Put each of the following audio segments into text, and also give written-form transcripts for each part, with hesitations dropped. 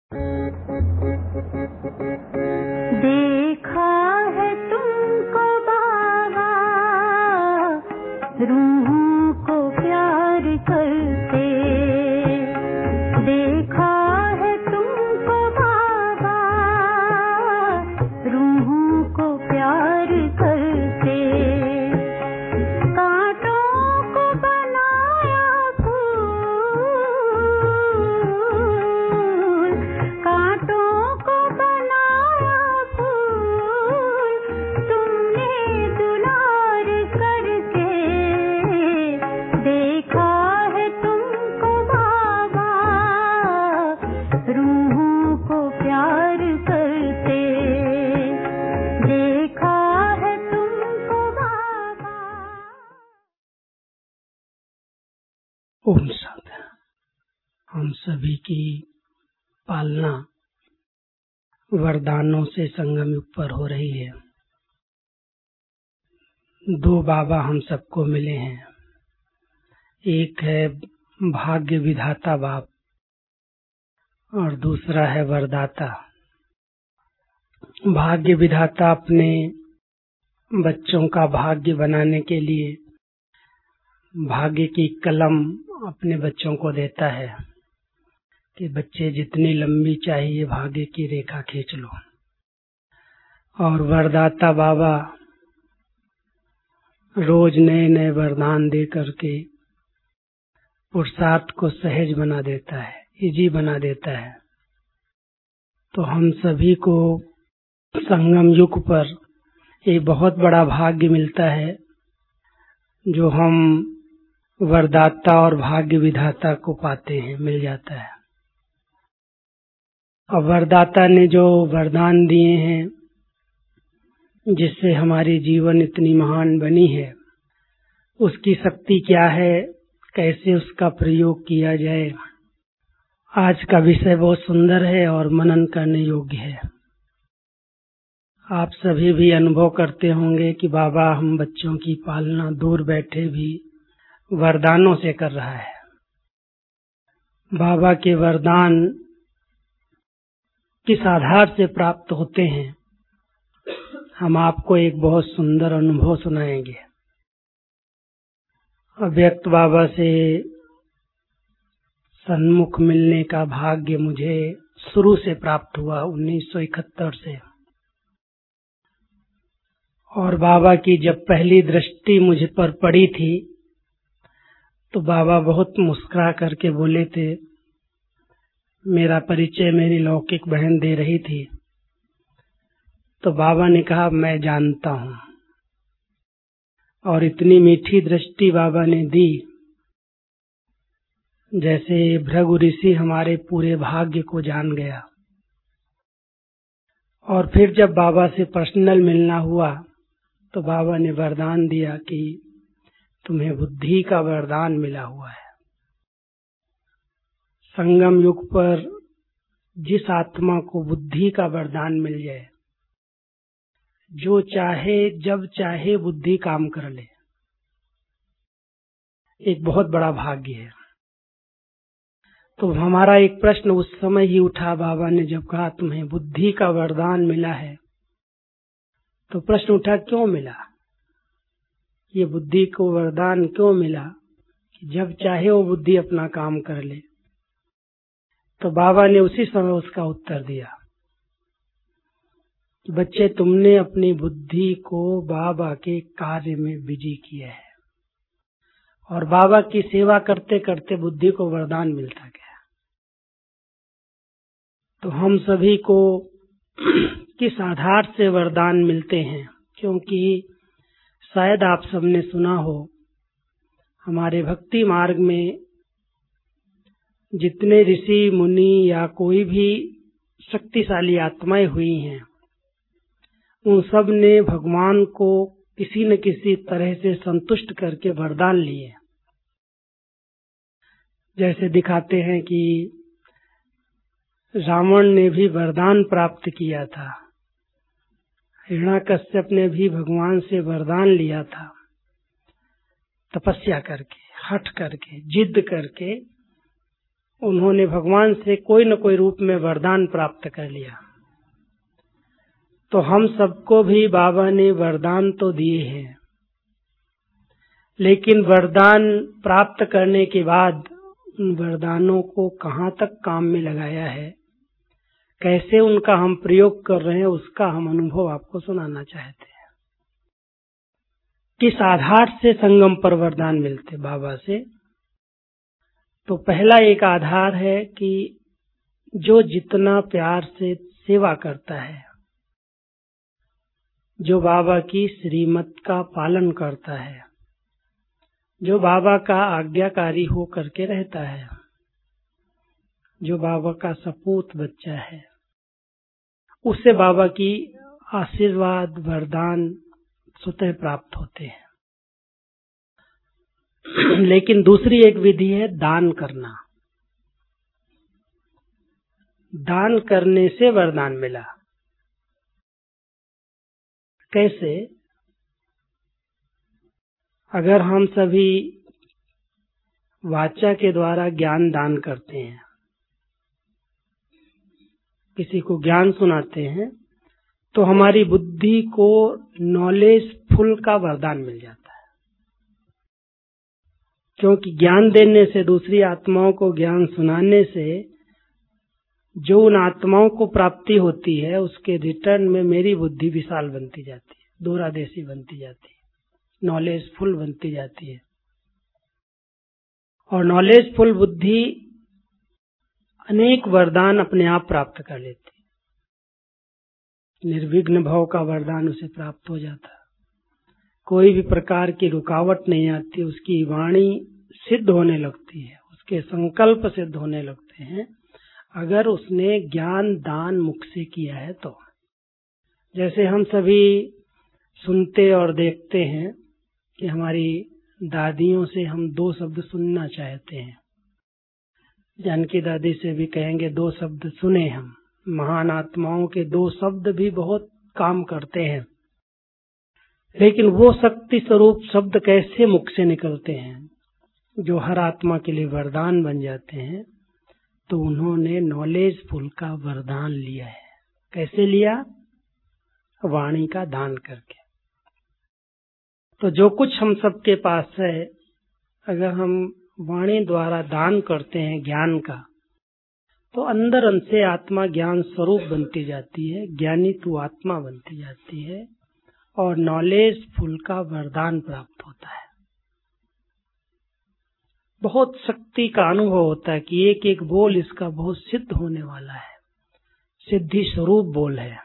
देखा है तुमको बाबा, रूहों को प्यार करते। देखा है तुमको बाबा, रूहों को प्यार करते। कांटों को बनाया फूल, कांटों को बनाया फूल, तुमने दुलार करके। देखा है तुमको बाबा, रूहों को प्यार करते। देखा है तुमको बाबा। ओम शांति। हम सभी की पालना वरदानों से संगम युग पर हो रही है। दो बाबा हम सबको मिले हैं। एक है भाग्य विधाता बाप और दूसरा है वरदाता। भाग्य विधाता अपने बच्चों का भाग्य बनाने के लिए भाग्य की कलम अपने बच्चों को देता है कि बच्चे जितनी लंबी चाहिए भाग्य की रेखा खींच लो। और वरदाता बाबा रोज नए नए वरदान दे करके पुरुषार्थ को सहज बना देता है, इजी बना देता है। तो हम सभी को संगम युग पर एक बहुत बड़ा भाग्य मिलता है जो हम वरदाता और भाग्य विधाता को पाते हैं, मिल जाता है। और वरदाता ने जो वरदान दिए हैं जिससे हमारी जीवन इतनी महान बनी है, उसकी शक्ति क्या है, कैसे उसका प्रयोग किया जाए। आज का विषय बहुत सुंदर है और मनन करने योग्य है। आप सभी भी अनुभव करते होंगे कि बाबा हम बच्चों की पालना दूर बैठे भी वरदानों से कर रहा है। बाबा के वरदान किस आधार से प्राप्त होते हैं, हम आपको एक बहुत सुंदर अनुभव सुनाएंगे। अव्यक्त बाबा से सन्मुख मिलने का भाग्य मुझे शुरू से प्राप्त हुआ 1971 से। और बाबा की जब पहली दृष्टि मुझ पर पड़ी थी तो बाबा बहुत मुस्कुरा करके बोले थे। मेरा परिचय मेरी लौकिक बहन दे रही थी तो बाबा ने कहा मैं जानता हूँ। और इतनी मीठी दृष्टि बाबा ने दी जैसे भृगु ऋषि हमारे पूरे भाग्य को जान गया। और फिर जब बाबा से पर्सनल मिलना हुआ तो बाबा ने वरदान दिया कि तुम्हें बुद्धि का वरदान मिला हुआ है। संगम युग पर जिस आत्मा को बुद्धि का वरदान मिल जाए, जो चाहे जब चाहे बुद्धि काम कर ले, एक बहुत बड़ा भाग्य है। तो हमारा एक प्रश्न उस समय ही उठा, बाबा ने जब कहा तुम्हें बुद्धि का वरदान मिला है, तो प्रश्न उठा क्यों मिला, ये बुद्धि को वरदान क्यों मिला कि जब चाहे वो बुद्धि अपना काम कर ले। तो बाबा ने उसी समय उसका उत्तर दिया कि बच्चे तुमने अपनी बुद्धि को बाबा के कार्य में बिजी किया है। और बाबा की सेवा करते करते बुद्धि को वरदान मिलता गया। तो हम सभी को किस आधार से वरदान मिलते हैं, क्योंकि शायद आप सबने सुना हो हमारे भक्ति मार्ग में जितने ऋषि मुनि या कोई भी शक्तिशाली आत्माएं हुई हैं, उन सब ने भगवान को किसी न किसी तरह से संतुष्ट करके वरदान लिए। जैसे दिखाते हैं कि रावण ने भी वरदान प्राप्त किया था, हिरण्याकश्यप ने भी भगवान से वरदान लिया था, तपस्या करके, हठ करके, जिद करके उन्होंने भगवान से कोई न कोई रूप में वरदान प्राप्त कर लिया। तो हम सबको भी बाबा ने वरदान तो दिए हैं, लेकिन वरदान प्राप्त करने के बाद उन वरदानों को कहाँ तक काम में लगाया है, कैसे उनका हम प्रयोग कर रहे हैं, उसका हम अनुभव आपको सुनाना चाहते हैं। किस आधार से संगम पर वरदान मिलते बाबा से? तो पहला एक आधार है कि जो जितना प्यार से सेवा करता है, जो बाबा की श्रीमत का पालन करता है, जो बाबा का आज्ञाकारी हो करके रहता है, जो बाबा का सपूत बच्चा है, उससे बाबा की आशीर्वाद वरदान स्वतः प्राप्त होते हैं। लेकिन दूसरी एक विधि है दान करना। दान करने से वरदान मिला। कैसे? अगर हम सभी वाचा के द्वारा ज्ञान दान करते हैं, किसी को ज्ञान सुनाते हैं, तो हमारी बुद्धि को नॉलेज फुल का वरदान मिल जाता है। क्योंकि ज्ञान देने से, दूसरी आत्माओं को ज्ञान सुनाने से जो उन आत्माओं को प्राप्ति होती है, उसके रिटर्न में मेरी बुद्धि विशाल बनती जाती है, दूरादेशी बनती जाती है, नॉलेज फुल बनती जाती है। और नॉलेज फुल बुद्धि अनेक वरदान अपने आप प्राप्त कर लेती है। निर्विघ्न भव का वरदान उसे प्राप्त हो जाता है। कोई भी प्रकार की रुकावट नहीं आती, उसकी वाणी सिद्ध होने लगती है, उसके संकल्प सिद्ध होने लगते हैं, अगर उसने ज्ञान दान मुख से किया है तो। जैसे हम सभी सुनते और देखते हैं कि हमारी दादियों से हम 2 शब्द सुनना चाहते हैं। जानकी दादी से भी कहेंगे 2 शब्द सुने हम। महान आत्माओं के 2 शब्द भी बहुत काम करते हैं, लेकिन वो शक्ति स्वरूप शब्द कैसे मुख से निकलते हैं जो हर आत्मा के लिए वरदान बन जाते हैं? तो उन्होंने नॉलेज फुल का वरदान लिया है। कैसे लिया? वाणी का दान करके। तो जो कुछ हम सबके पास है, अगर हम वाणी द्वारा दान करते हैं ज्ञान का, तो अंदर अंत से आत्मा ज्ञान स्वरूप बनती जाती है, ज्ञानी तू आत्मा बनती जाती है और नॉलेज फुल का वरदान प्राप्त होता है। बहुत शक्ति का अनुभव होता है कि एक एक बोल इसका बहुत सिद्ध होने वाला है, सिद्धि स्वरूप बोल है।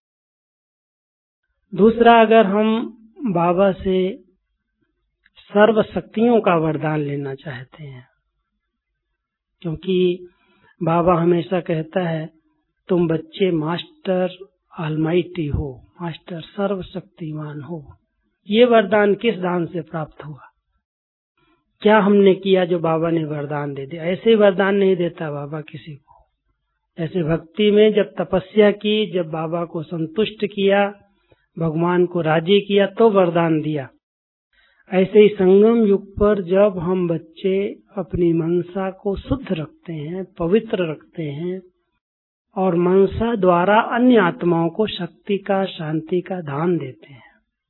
दूसरा, अगर हम बाबा से सर्व शक्तियों का वरदान लेना चाहते हैं, क्योंकि बाबा हमेशा कहता है तुम बच्चे मास्टर ऑलमाइटी हो, मास्टर सर्वशक्तिमान हो। ये वरदान किस दान से प्राप्त हुआ? क्या हमने किया जो बाबा ने वरदान दे दिया? ऐसे वरदान नहीं देता बाबा किसी को। जैसे भक्ति में जब तपस्या की, जब बाबा को संतुष्ट किया, भगवान को राजी किया, तो वरदान दिया। ऐसे ही संगम युग पर जब हम बच्चे अपनी मनसा को शुद्ध रखते हैं, पवित्र रखते हैं और मनसा द्वारा अन्य आत्माओं को शक्ति का, शांति का दान देते हैं,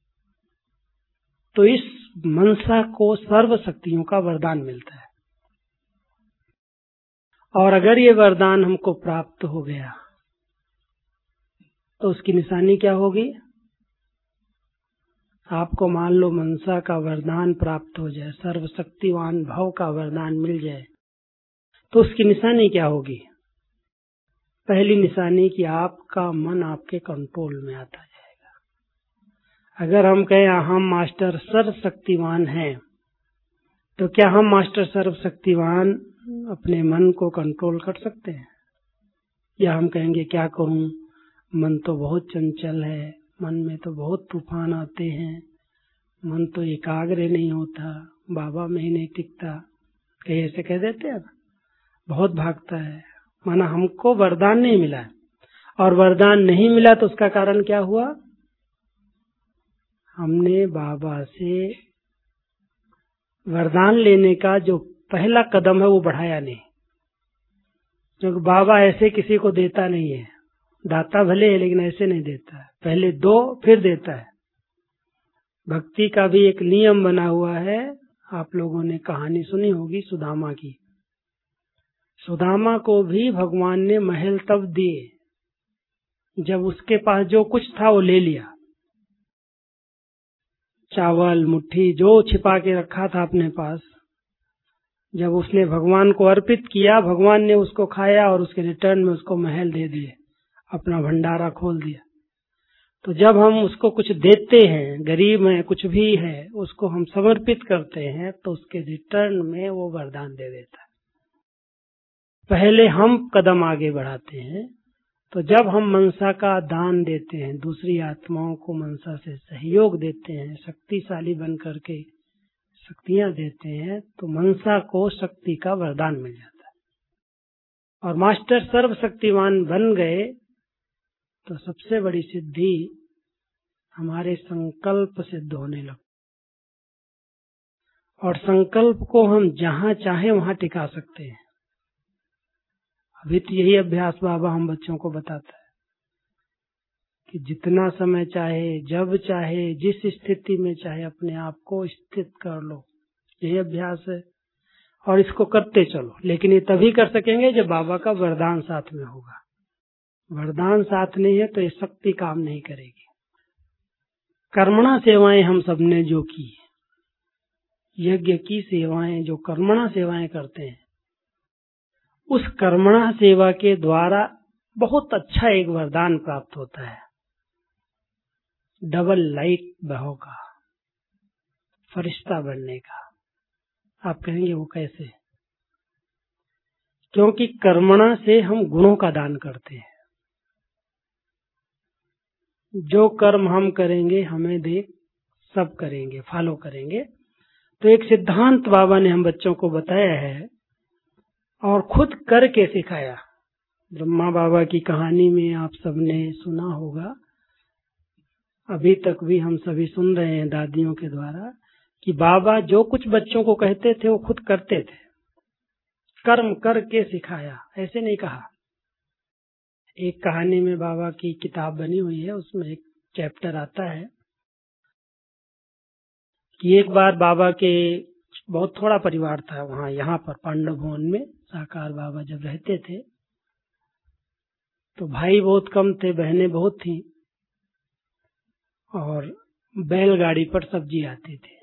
तो इस मनसा को सर्व शक्तियों का वरदान मिलता है। और अगर ये वरदान हमको प्राप्त हो गया तो उसकी निशानी क्या होगी? आपको मान लो मनसा का वरदान प्राप्त हो जाए, सर्वशक्तिवान भव का वरदान मिल जाए, तो उसकी निशानी क्या होगी? पहली निशानी कि आपका मन आपके कंट्रोल में आता जाएगा। अगर हम कहें हम मास्टर सर्वशक्तिवान हैं, तो क्या हम मास्टर सर्वशक्तिवान अपने मन को कंट्रोल कर सकते हैं? या हम कहेंगे क्या करूं, मन तो बहुत चंचल है, मन में तो बहुत तूफान आते हैं, मन तो एकाग्र नहीं होता, बाबा में ही नहीं टिकता, कहीं ऐसे कह देते हैं, बहुत भागता है। माना हमको वरदान नहीं मिला है, और वरदान नहीं मिला तो उसका कारण क्या हुआ? हमने बाबा से वरदान लेने का जो पहला कदम है वो बढ़ाया नहीं। क्योंकि बाबा ऐसे किसी को देता नहीं है, दाता भले है लेकिन ऐसे नहीं देता है, पहले दो फिर देता है। भक्ति का भी एक नियम बना हुआ है। आप लोगों ने कहानी सुनी होगी सुदामा की। सुदामा को भी भगवान ने महल तब दिए जब उसके पास जो कुछ था वो ले लिया, चावल मुट्ठी जो छिपा के रखा था अपने पास, जब उसने भगवान को अर्पित किया, भगवान ने उसको खाया और उसके रिटर्न में उसको महल दे दिए, अपना भंडारा खोल दिया। तो जब हम उसको कुछ देते हैं, गरीब है कुछ भी है, उसको हम समर्पित करते हैं तो उसके रिटर्न में वो वरदान दे देता है। पहले हम कदम आगे बढ़ाते हैं। तो जब हम मनसा का दान देते हैं, दूसरी आत्माओं को मनसा से सहयोग देते हैं, शक्तिशाली बन करके शक्तियां देते हैं, तो मनसा को शक्ति का वरदान मिल जाता है। और मास्टर सर्वशक्तिमान बन गए तो सबसे बड़ी सिद्धि हमारे संकल्प सिद्ध होने लगे। और संकल्प को हम जहां चाहे वहां टिका सकते हैं। अभी तो यही अभ्यास बाबा हम बच्चों को बताता है कि जितना समय चाहे, जब चाहे, जिस स्थिति में चाहे अपने आप को स्थित कर लो। यही अभ्यास है और इसको करते चलो। लेकिन ये तभी कर सकेंगे जब बाबा का वरदान साथ में होगा। वरदान साथ नहीं है तो ये शक्ति काम नहीं करेगी। कर्मणा सेवाएं हम सबने जो की, यज्ञ की सेवाएं, जो कर्मणा सेवाएं करते हैं, उस कर्मणा सेवा के द्वारा बहुत अच्छा एक वरदान प्राप्त होता है, डबल लाइट बहो का, फरिश्ता बनने का। आप कहेंगे वो कैसे? क्योंकि कर्मणा से हम गुणों का दान करते हैं। जो कर्म हम करेंगे हमें देख सब करेंगे, फॉलो करेंगे। तो एक सिद्धांत बाबा ने हम बच्चों को बताया है और खुद करके सिखाया। ब्रह्मा बाबा की कहानी में आप सबने सुना होगा, अभी तक भी हम सभी सुन रहे हैं दादियों के द्वारा, कि बाबा जो कुछ बच्चों को कहते थे वो खुद करते थे, कर्म करके सिखाया, ऐसे नहीं कहा। एक कहानी में बाबा की किताब बनी हुई है, उसमें एक चैप्टर आता है कि एक बार बाबा के बहुत थोड़ा परिवार था वहां, यहाँ पर पांडव भवन में साकार बाबा जब रहते थे, तो भाई बहुत कम थे, बहनें बहुत थी और बैलगाड़ी पर सब्जी आती थी।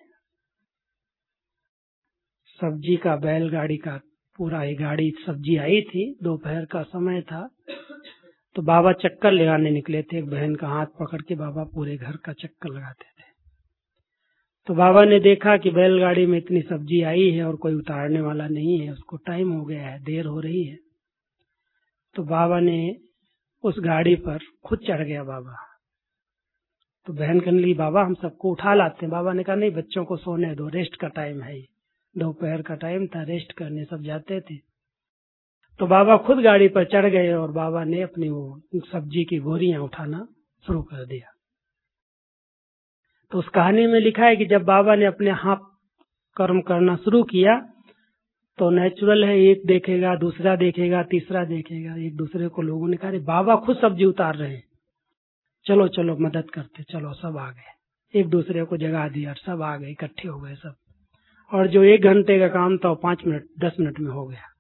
सब्जी का, बैलगाड़ी का पूरा ही गाड़ी सब्जी आई थी। दोपहर का समय था तो बाबा चक्कर लगाने निकले थे। एक बहन का हाथ पकड़ के बाबा पूरे घर का चक्कर लगाते थे। तो बाबा ने देखा कि बैलगाड़ी में इतनी सब्जी आई है और कोई उतारने वाला नहीं है, उसको टाइम हो गया है, देर हो रही है। तो बाबा ने उस गाड़ी पर खुद चढ़ गया बाबा। तो बहन कहने लगी बाबा हम सबको उठा लाते हैं। बाबा ने कहा नहीं, बच्चों को सोने दो, रेस्ट का टाइम है, दोपहर का टाइम था, रेस्ट करने सब जाते थे। तो बाबा खुद गाड़ी पर चढ़ गए और बाबा ने अपनी वो सब्जी की बोरियां उठाना शुरू कर दिया। तो उस कहानी में लिखा है कि जब बाबा ने अपने हाथ कर्म करना शुरू किया तो नेचुरल है, एक देखेगा, दूसरा देखेगा, तीसरा देखेगा। एक दूसरे को लोगों ने कहा बाबा खुद सब्जी उतार रहे हैं, चलो चलो मदद करते। चलो सब आ गए, एक दूसरे को जगा दिया, सब आ गए, इकट्ठे हो गए सब। और जो 1 घंटे का काम था वो 5 मिनट 10 मिनट में हो गया।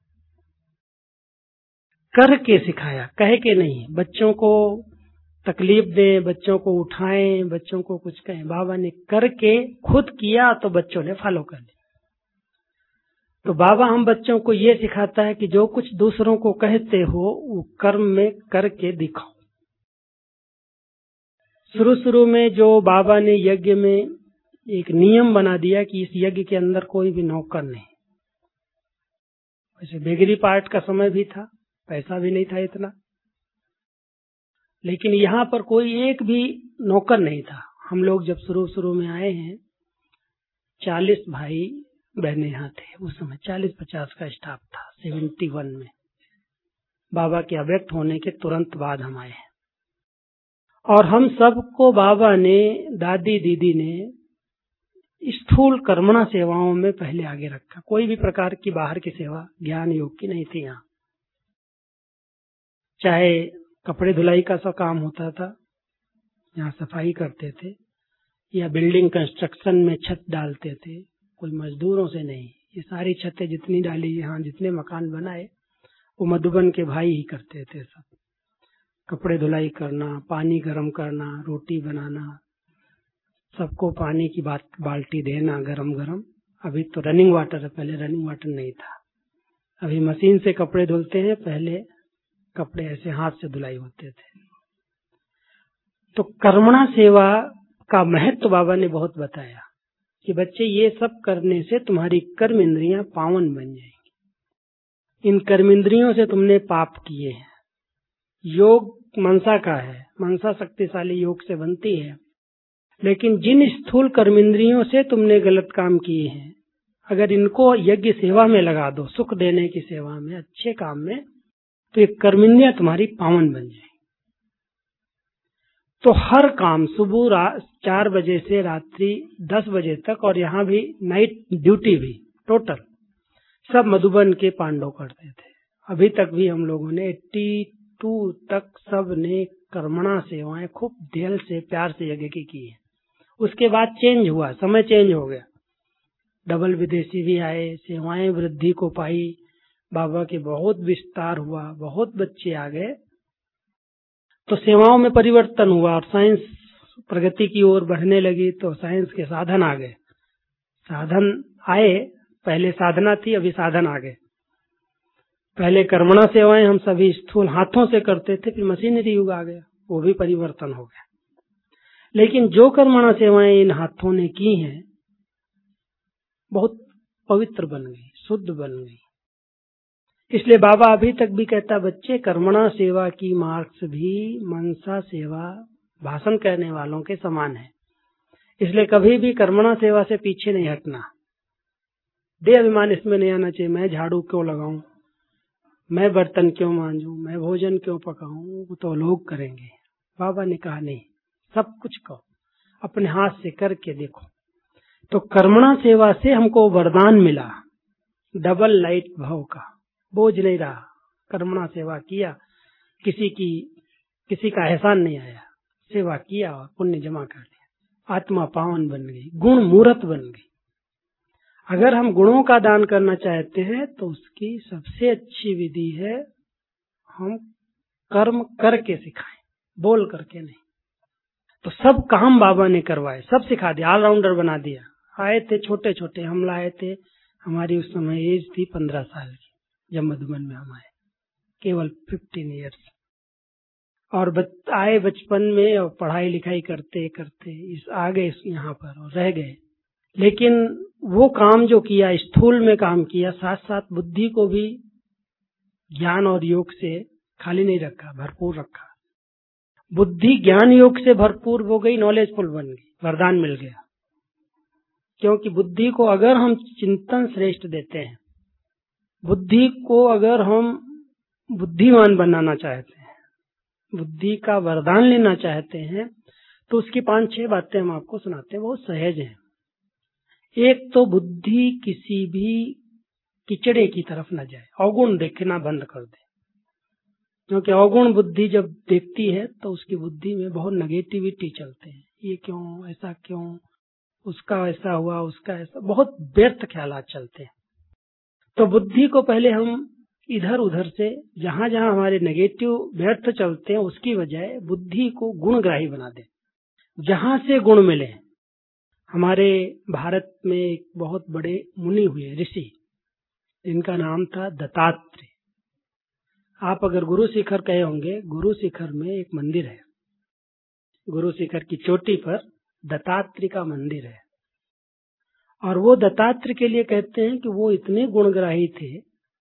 करके सिखाया, कह के नहीं। बच्चों को तकलीफ दें, बच्चों को उठाएं, बच्चों को कुछ कहें, बाबा ने करके खुद किया तो बच्चों ने फॉलो कर लिया। तो बाबा हम बच्चों को ये सिखाता है कि जो कुछ दूसरों को कहते हो वो कर्म में करके दिखाओ। शुरू में जो बाबा ने यज्ञ में एक नियम बना दिया कि इस यज्ञ के अंदर कोई भी नौकर नहीं। वैसे बेगरी पार्ट का समय भी था, पैसा भी नहीं था इतना, लेकिन यहाँ पर कोई एक भी नौकर नहीं था। हम लोग जब शुरू में आए हैं 40 भाई बहने यहाँ थे। उस समय 40-50 का स्टाफ था 71 में। बाबा के अव्यक्त होने के तुरंत बाद हम आए हैं और हम सबको बाबा ने, दादी दीदी ने स्थूल कर्मणा सेवाओं में पहले आगे रखा। कोई भी प्रकार की बाहर की सेवा ज्ञान योग की नहीं थी यहाँ। चाहे कपड़े धुलाई का सा काम होता था, यहाँ सफाई करते थे, या बिल्डिंग कंस्ट्रक्शन में छत डालते थे, कोई मजदूरों से नहीं। ये सारी छतें जितनी डाली, यहाँ जितने मकान बनाए, वो मधुबन के भाई ही करते थे। सब कपड़े धुलाई करना, पानी गर्म करना, रोटी बनाना, सबको पानी की बाल्टी देना गरम गरम। अभी तो रनिंग वाटर है, पहले रनिंग वाटर नहीं था। अभी मशीन से कपड़े धुलते हैं, पहले कपड़े ऐसे हाथ से धुलाई होते थे। तो कर्मणा सेवा का महत्व बाबा ने बहुत बताया कि बच्चे ये सब करने से तुम्हारी कर्म इंद्रियां पावन बन जाएंगी। इन कर्म इंद्रियों से तुमने पाप किए हैं। योग मनसा का है, मनसा शक्तिशाली योग से बनती है, लेकिन जिन स्थूल कर्म इंद्रियों से तुमने गलत काम किए हैं, अगर इनको यज्ञ सेवा में लगा दो, सुख देने की सेवा में, अच्छे काम में, तो ये कर्म इंद्रियां तुम्हारी पावन बन जाएंगी। तो हर काम सुबह 4 बजे से रात्रि 10 बजे तक, और यहाँ भी नाइट ड्यूटी भी टोटल सब मधुबन के पांडव करते थे। अभी तक भी हम लोगों ने 82 तक सब ने कर्मणा सेवाएं खूब दिल से प्यार से यज्ञ की है। उसके बाद चेंज हुआ, समय चेंज हो गया, डबल विदेशी भी आए, सेवाएं वृद्धि को पाई, बाबा के बहुत विस्तार हुआ, बहुत बच्चे आ गए, तो सेवाओं में परिवर्तन हुआ और साइंस प्रगति की ओर बढ़ने लगी। तो साइंस के साधन आ गए, साधन आए, पहले साधना थी, अभी साधन आ गए। पहले कर्मणा सेवाएं हम सभी स्थूल हाथों से करते थे, फिर मशीनरी युग आ गया, वो भी परिवर्तन हो गया। लेकिन जो कर्मणा सेवाएं इन हाथों ने की हैं, बहुत पवित्र बन गई, शुद्ध बन गई। इसलिए बाबा अभी तक भी कहता, बच्चे कर्मणा सेवा की मार्क्स भी मनसा सेवा भाषण कहने वालों के समान है। इसलिए कभी भी कर्मणा सेवा से पीछे नहीं हटना। दे अभिमान इसमें नहीं आना चाहिए, मैं झाड़ू क्यों लगाऊं, मैं बर्तन क्यों मांजूं, मैं भोजन क्यों पकाऊं, वो तो लोग करेंगे। बाबा ने कहा नहीं, सब कुछ करो, अपने हाथ से करके देखो। तो कर्मणा सेवा से हमको वरदान मिला, डबल लाइट भाव का, बोझ नहीं रहा। कर्मणा सेवा किया, किसी का एहसान नहीं आया, सेवा किया और पुण्य जमा कर लिया, आत्मा पावन बन गई, गुण मूर्त बन गई। अगर हम गुणों का दान करना चाहते हैं तो उसकी सबसे अच्छी विधि है हम कर्म करके सिखाएं, बोल करके नहीं। तो सब काम बाबा ने करवाए, सब सिखा दिया, ऑलराउंडर बना दिया। आए थे छोटे छोटे, हम लाए थे, हमारी उस समय एज थी 15 साल की जब मधुबन में हम आए, केवल 15 ईयर्स। और आए बचपन में और पढ़ाई लिखाई करते करते आ गए यहाँ पर और रह गए। लेकिन वो काम जो किया, स्थूल में काम किया, साथ साथ बुद्धि को भी ज्ञान और योग से खाली नहीं रखा, भरपूर रखा। बुद्धि ज्ञान योग से भरपूर हो गई, नॉलेजफुल बन गई, वरदान मिल गया। क्योंकि बुद्धि को अगर हम चिंतन श्रेष्ठ देते हैं, बुद्धि को अगर हम बुद्धिमान बनाना चाहते हैं, बुद्धि का वरदान लेना चाहते हैं, तो उसकी 5-6 बातें हम आपको सुनाते हैं, बहुत सहज हैं। एक तो बुद्धि किसी भी किचड़े की तरफ न जाए, अवगुण देखना बंद कर दे। क्योंकि अवगुण बुद्धि जब देखती है तो उसकी बुद्धि में बहुत नेगेटिविटी चलते हैं, ये क्यों, ऐसा क्यों, उसका ऐसा हुआ, उसका ऐसा, बहुत व्यर्थ ख्यालात चलते हैं। तो बुद्धि को पहले हम इधर उधर से, जहां जहां हमारे नेगेटिव व्यर्थ चलते हैं, उसकी बजाय बुद्धि को गुणग्राही बना दे, जहां से गुण मिले। हमारे भारत में एक बहुत बड़े मुनि हुए, ऋषि, जिनका नाम था दत्तात्रेय। आप अगर गुरु शिखर कहे होंगे, गुरु शिखर में एक मंदिर है, गुरु शिखर की चोटी पर दत्तात्रेय का मंदिर है। और वो दत्तात्रेय के लिए कहते हैं कि वो इतने गुणग्राही थे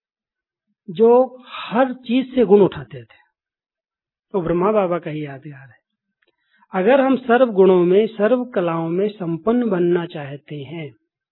जो हर चीज से गुण उठाते थे। तो ब्रह्मा बाबा का ही यादगार है। अगर हम सर्व गुणों में, सर्व कलाओं में संपन्न बनना चाहते हैं,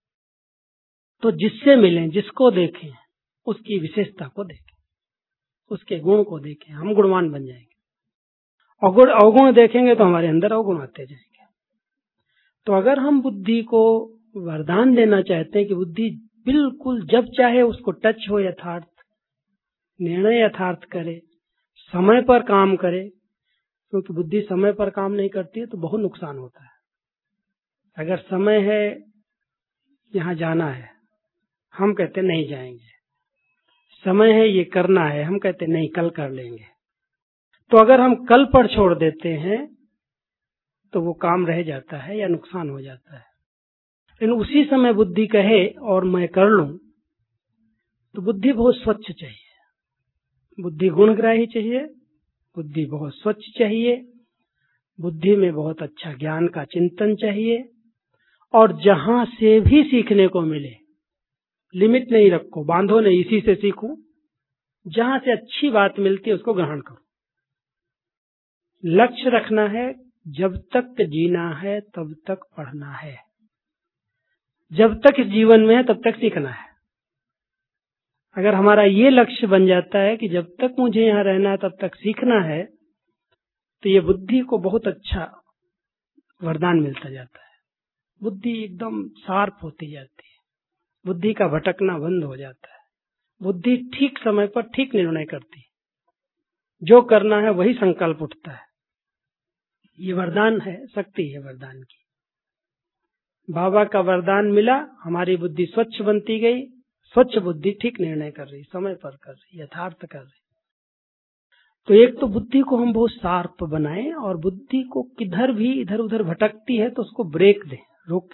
तो जिससे मिलें, जिसको देखें, उसकी विशेषता को देखें, उसके गुण को देखें, हम गुणवान बन जाएंगे। अवगुण देखेंगे तो हमारे अंदर अवगुण आते जाएंगे। तो अगर हम बुद्धि को वरदान देना चाहते हैं कि बुद्धि बिल्कुल जब चाहे उसको टच हो, यथार्थ निर्णय यथार्थ करे, समय पर काम करे, क्योंकि बुद्धि समय पर काम नहीं करती है तो बहुत नुकसान होता है। अगर समय है यहाँ जाना है, हम कहते नहीं जाएंगे, समय है ये करना है, हम कहते नहीं कल कर लेंगे। तो अगर हम कल पर छोड़ देते हैं तो वो काम रह जाता है या नुकसान हो जाता है। लेकिन उसी समय बुद्धि कहे और मैं कर लूं, तो बुद्धि बहुत स्वच्छ चाहिए, बुद्धि गुणग्राही चाहिए, बुद्धि बहुत स्वच्छ चाहिए, बुद्धि में बहुत अच्छा ज्ञान का चिंतन चाहिए, और जहां से भी सीखने को मिले, लिमिट नहीं रखो, बांधो नहीं इसी से सीखूं, जहां से अच्छी बात मिलती है उसको ग्रहण करो। लक्ष्य रखना है, जब तक जीना है तब तक पढ़ना है, जब तक इस जीवन में है तब तक सीखना है। अगर हमारा ये लक्ष्य बन जाता है कि जब तक मुझे यहाँ रहना है तब तक सीखना है, तो ये बुद्धि को बहुत अच्छा वरदान मिलता जाता है। बुद्धि एकदम शार्प होती जाती है, बुद्धि का भटकना बंद हो जाता है, बुद्धि ठीक समय पर ठीक निर्णय करती है, जो करना है वही संकल्प उठता है। ये वरदान है, शक्ति है वरदान की। बाबा का वरदान मिला, हमारी बुद्धि स्वच्छ बनती गई, स्वच्छ बुद्धि ठीक निर्णय कर रही, समय पर कर रही, यथार्थ कर रही। तो एक तो बुद्धि को हम बहुत शार्प बनाएं, और बुद्धि को किधर भी इधर उधर भटकती है तो उसको ब्रेक दें, रोकें।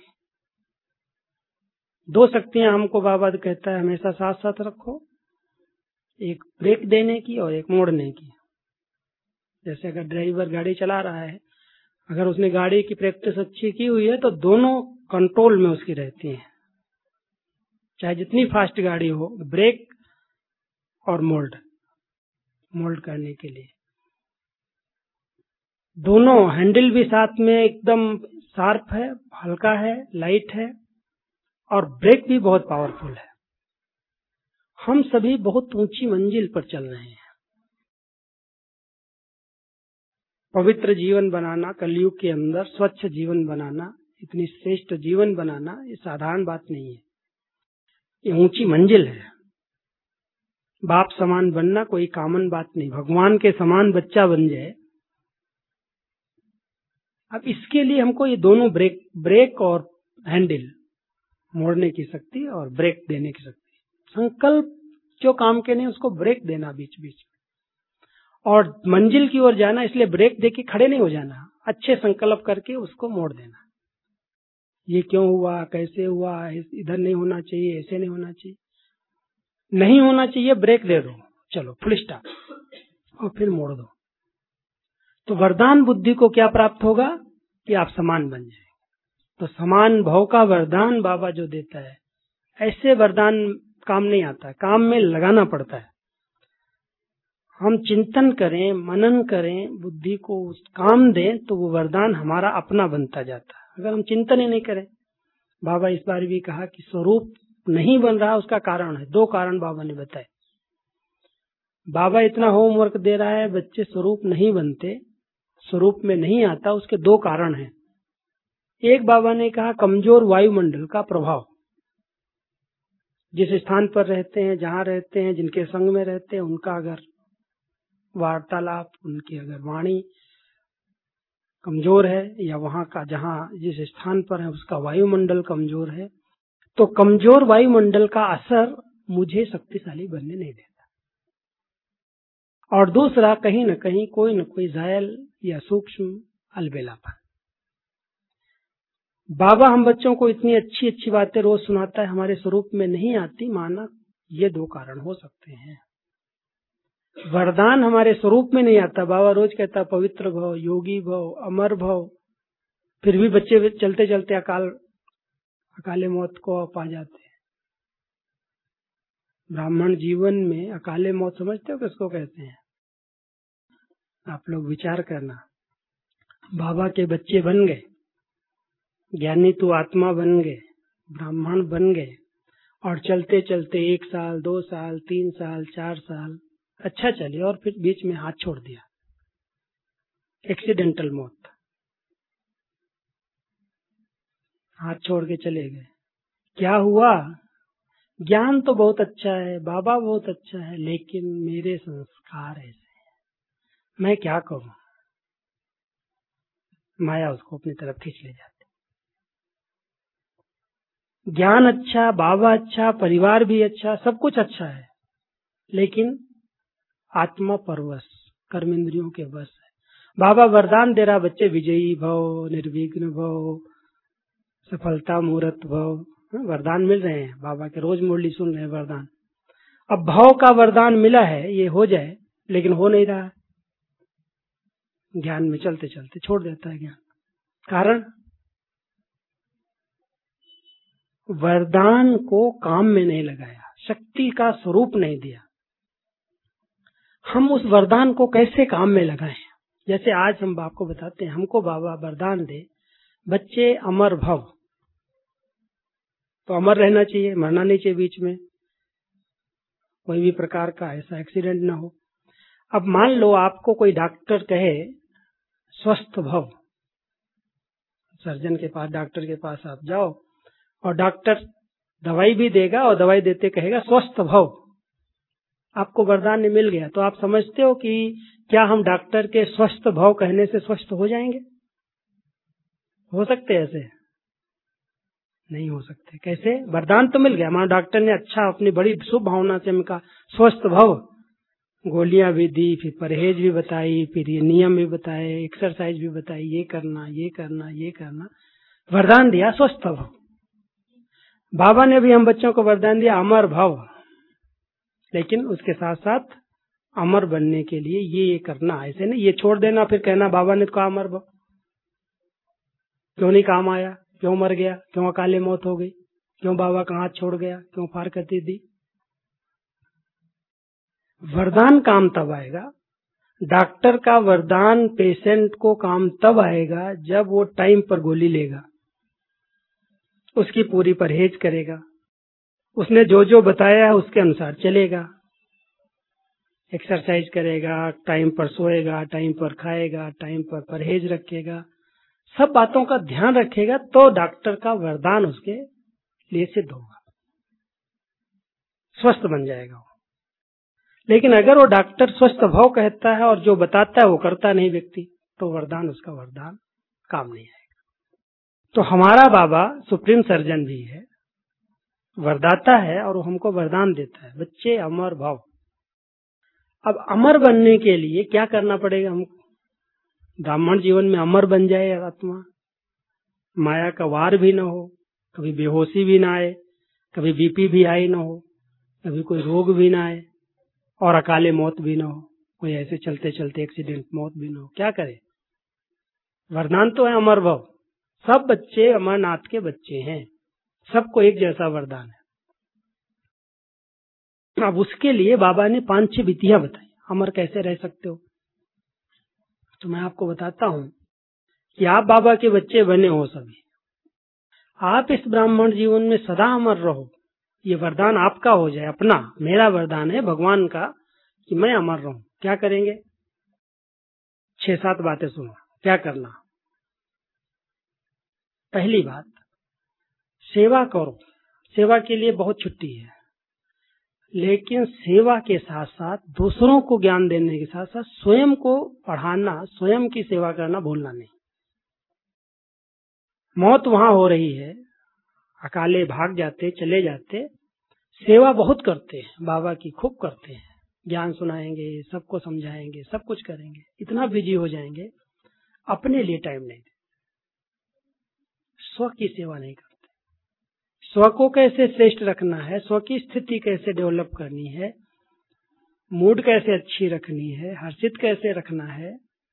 दो शक्तियां हमको बाबा कहता है हमेशा साथ साथ रखो, एक ब्रेक देने की और एक मोड़ने की। जैसे अगर ड्राइवर गाड़ी चला रहा है, अगर उसने गाड़ी की प्रैक्टिस अच्छी की हुई है तो दोनों कंट्रोल में उसकी रहती है, चाहे जितनी फास्ट गाड़ी हो, ब्रेक और मोल्ड करने के लिए दोनों हैंडल भी साथ में एकदम शार्प है, हल्का है, लाइट है, और ब्रेक भी बहुत पावरफुल है। हम सभी बहुत ऊंची मंजिल पर चल रहे हैं। पवित्र जीवन बनाना, कलयुग के अंदर स्वच्छ जीवन बनाना, इतनी श्रेष्ठ जीवन बनाना, ये साधारण बात नहीं है, ये ऊंची मंजिल है। बाप समान बनना कोई कॉमन बात नहीं, भगवान के समान बच्चा बन जाए। अब इसके लिए हमको ये दोनों ब्रेक और हैंडल, मोड़ने की शक्ति और ब्रेक देने की शक्ति, संकल्प जो काम के नहीं उसको ब्रेक देना बीच बीच में, और मंजिल की ओर जाना, इसलिए ब्रेक देके खड़े नहीं हो जाना, अच्छे संकल्प करके उसको मोड़ देना। ये क्यों हुआ, कैसे हुआ, इधर नहीं होना चाहिए, ऐसे नहीं होना चाहिए, नहीं होना चाहिए, ब्रेक दे दो, चलो फुल स्टॉप, और फिर मोड़ दो। तो वरदान बुद्धि को क्या प्राप्त होगा कि आप समान बन जाएंगे। तो समान भाव का वरदान बाबा जो देता है, ऐसे वरदान काम नहीं आता, काम में लगाना पड़ता है। हम चिंतन करें, मनन करें, बुद्धि को काम दें तो वो वरदान हमारा अपना बनता जाता है। अगर हम चिंतन ही नहीं करें, बाबा इस बार भी कहा कि स्वरूप नहीं बन रहा, उसका कारण है, दो कारण बाबा ने बताए। बाबा इतना होमवर्क दे रहा है, बच्चे स्वरूप नहीं बनते, स्वरूप में नहीं आता, उसके दो कारण हैं। एक बाबा ने कहा कमजोर वायुमंडल का प्रभाव, जिस स्थान पर रहते हैं, जहां रहते हैं, जिनके संग में रहते हैं, उनका अगर वार्तालाप, उनकी अगर वाणी कमजोर है, या वहां का जहां जिस स्थान पर है उसका वायुमंडल कमजोर है, तो कमजोर वायुमंडल का असर मुझे शक्तिशाली बनने नहीं देता। और दूसरा, कहीं न कहीं कोई न कोई जायल या सूक्ष्म अलबेलापन। बाबा हम बच्चों को इतनी अच्छी अच्छी बातें रोज सुनाता है, हमारे स्वरूप में नहीं आती, माना ये दो कारण हो सकते हैं। वरदान हमारे स्वरूप में नहीं आता। बाबा रोज कहता पवित्र भव, योगी भव, अमर भव, फिर भी बच्चे चलते चलते अकाले मौत को पा जाते हैं। ब्राह्मण जीवन में अकाले मौत समझते हो किसको कहते हैं? आप लोग विचार करना। बाबा के बच्चे बन गए, ज्ञानी तू आत्मा बन गए, ब्राह्मण बन गए, और चलते चलते 1 साल, 2 साल, 3 साल, 4 साल अच्छा चले, और फिर बीच में हाथ छोड़ दिया, एक्सीडेंटल मौत, हाथ छोड़ के चले गए। क्या हुआ? ज्ञान तो बहुत अच्छा है, बाबा बहुत अच्छा है, लेकिन मेरे संस्कार ऐसे हैं, मैं क्या करूं, माया उसको अपनी तरफ खींच ले जाती। ज्ञान अच्छा, बाबा अच्छा, परिवार भी अच्छा, सब कुछ अच्छा है, लेकिन आत्मा परवश, कर्मेंद्रियों के बस है। बाबा वरदान दे रहा, बच्चे विजयी भव, निर्विघ्न भव, सफलता मूर्त भव, वरदान मिल रहे हैं बाबा के, रोज मुरली सुन रहे हैं वरदान। अब भव का वरदान मिला है, ये हो जाए, लेकिन हो नहीं रहा है। ज्ञान में चलते चलते छोड़ देता है ज्ञान। कारण वरदान को काम में नहीं लगाया, शक्ति का स्वरूप नहीं दिया। हम उस वरदान को कैसे काम में लगाएं? जैसे आज हम आपको बताते हैं, हमको बाबा वरदान दे, बच्चे अमर भव, तो अमर रहना चाहिए, मरना नहीं चाहिए बीच में, कोई भी प्रकार का ऐसा एक्सीडेंट ना हो। अब मान लो आपको कोई डॉक्टर कहे स्वस्थ भव, सर्जन के पास, डॉक्टर के पास आप जाओ और डॉक्टर दवाई भी देगा और दवाई देते कहेगा स्वस्थ भव, आपको वरदान मिल गया, तो आप समझते हो कि क्या हम डॉक्टर के स्वस्थ भव कहने से स्वस्थ हो जाएंगे? हो सकते ऐसे? नहीं हो सकते। कैसे? वरदान तो मिल गया, मानो डॉक्टर ने अच्छा अपनी बड़ी शुभ भावना से हमका स्वस्थ भव, गोलियां भी दी, फिर परहेज भी बताई, फिर ये नियम भी बताए, एक्सरसाइज भी बताई, ये करना ये करना ये करना, वरदान दिया स्वस्थ भव। बाबा ने भी हम बच्चों को वरदान दिया अमर भव, लेकिन उसके साथ साथ अमर बनने के लिए ये करना, ऐसे नहीं ये छोड़ देना फिर कहना बाबा ने तो कहा अमर भव, क्यों नहीं काम आया, क्यों मर गया, क्यों अकाले मौत हो गई, क्यों बाबा का हाथ छोड़ गया, क्यों फारकती दी। वरदान काम तब आएगा, डॉक्टर का वरदान पेशेंट को काम तब आएगा जब वो टाइम पर गोली लेगा, उसकी पूरी परहेज करेगा, उसने जो जो बताया है उसके अनुसार चलेगा, एक्सरसाइज करेगा, टाइम पर सोएगा, टाइम पर खाएगा, टाइम पर परहेज रखेगा, सब बातों का ध्यान रखेगा, तो डॉक्टर का वरदान उसके लिए सिद्ध होगा, स्वस्थ बन जाएगा वो। लेकिन अगर वो डॉक्टर स्वस्थ भव कहता है और जो बताता है वो करता नहीं व्यक्ति, तो वरदान उसका वरदान काम नहीं आएगा। तो हमारा बाबा सुप्रीम सर्जन भी है, वरदाता है, और वो हमको वरदान देता है, बच्चे अमर भव। अब अमर बनने के लिए क्या करना पड़ेगा हमको? ब्राह्मण जीवन में अमर बन जाए आत्मा, माया का वार भी न हो, कभी बेहोशी भी ना आए, कभी बीपी भी आई ना हो, कभी कोई रोग भी ना आए, और अकाले मौत भी ना हो, कोई ऐसे चलते चलते एक्सीडेंट मौत भी ना हो। क्या करे? वरदान तो है अमर भव, सब बच्चे अमरनाथ के बच्चे हैं, सबको एक जैसा वरदान है। अब उसके लिए बाबा ने 5-6 विधियां बताई, अमर कैसे रह सकते हो। तो मैं आपको बताता हूं कि आप बाबा के बच्चे बने हो सभी, आप इस ब्राह्मण जीवन में सदा अमर रहो, ये वरदान आपका हो जाए, अपना, मेरा वरदान है भगवान का कि मैं अमर रहूं। क्या करेंगे? 6-7 बातें सुनो, क्या करना। पहली बात, सेवा करो। सेवा के लिए बहुत छुट्टी है, लेकिन सेवा के साथ साथ दूसरों को ज्ञान देने के साथ साथ स्वयं को पढ़ाना, स्वयं की सेवा करना भूलना नहीं। मौत वहां हो रही है, अकाले भाग जाते, चले जाते, सेवा बहुत करते हैं, बाबा की खूब करते हैं, ज्ञान सुनाएंगे, सबको समझाएंगे, सब कुछ करेंगे, इतना बिजी हो जाएंगे, अपने लिए टाइम नहीं देते, स्व की सेवा नहीं करते। स्व को कैसे श्रेष्ठ रखना है, स्व की स्थिति कैसे डेवलप करनी है, मूड कैसे अच्छी रखनी है, हर्षित कैसे रखना है,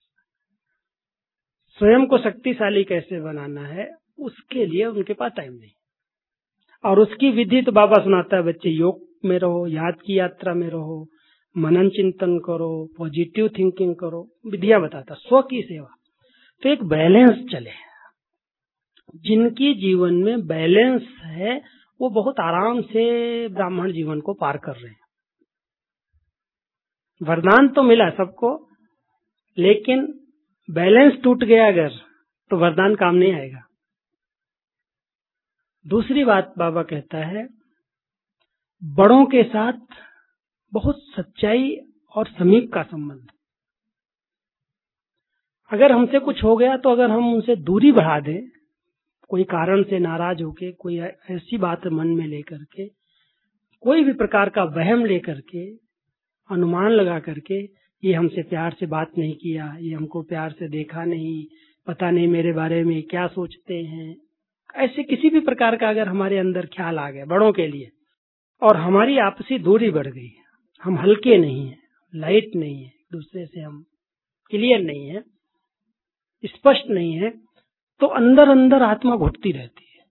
स्वयं को शक्तिशाली कैसे बनाना है, उसके लिए उनके पास टाइम नहीं। और उसकी विधि तो बाबा सुनाता है, बच्चे योग में रहो, याद की यात्रा में रहो, मनन चिंतन करो, पॉजिटिव थिंकिंग करो, विधियां बताता, स्व की सेवा। तो एक बैलेंस चले, जिनकी जीवन में बैलेंस है वो बहुत आराम से ब्राह्मण जीवन को पार कर रहे हैं। वरदान तो मिला सबको, लेकिन बैलेंस टूट गया अगर, तो वरदान काम नहीं आएगा। दूसरी बात बाबा कहता है, बड़ों के साथ बहुत सच्चाई और समीप का संबंध। अगर हमसे कुछ हो गया तो अगर हम उनसे दूरी बढ़ा दें, कोई कारण से नाराज होके, कोई ऐसी बात मन में लेकर के, कोई भी प्रकार का वहम लेकर के, अनुमान लगा करके, ये हमसे प्यार से बात नहीं किया, ये हमको प्यार से देखा नहीं, पता नहीं मेरे बारे में क्या सोचते हैं, ऐसे किसी भी प्रकार का अगर हमारे अंदर ख्याल आ गया बड़ों के लिए, और हमारी आपसी दूरी बढ़ गई, हम हल्के नहीं है, लाइट नहीं है, दूसरे से हम क्लियर नहीं है, स्पष्ट नहीं है, तो अंदर अंदर आत्मा घुटती रहती है,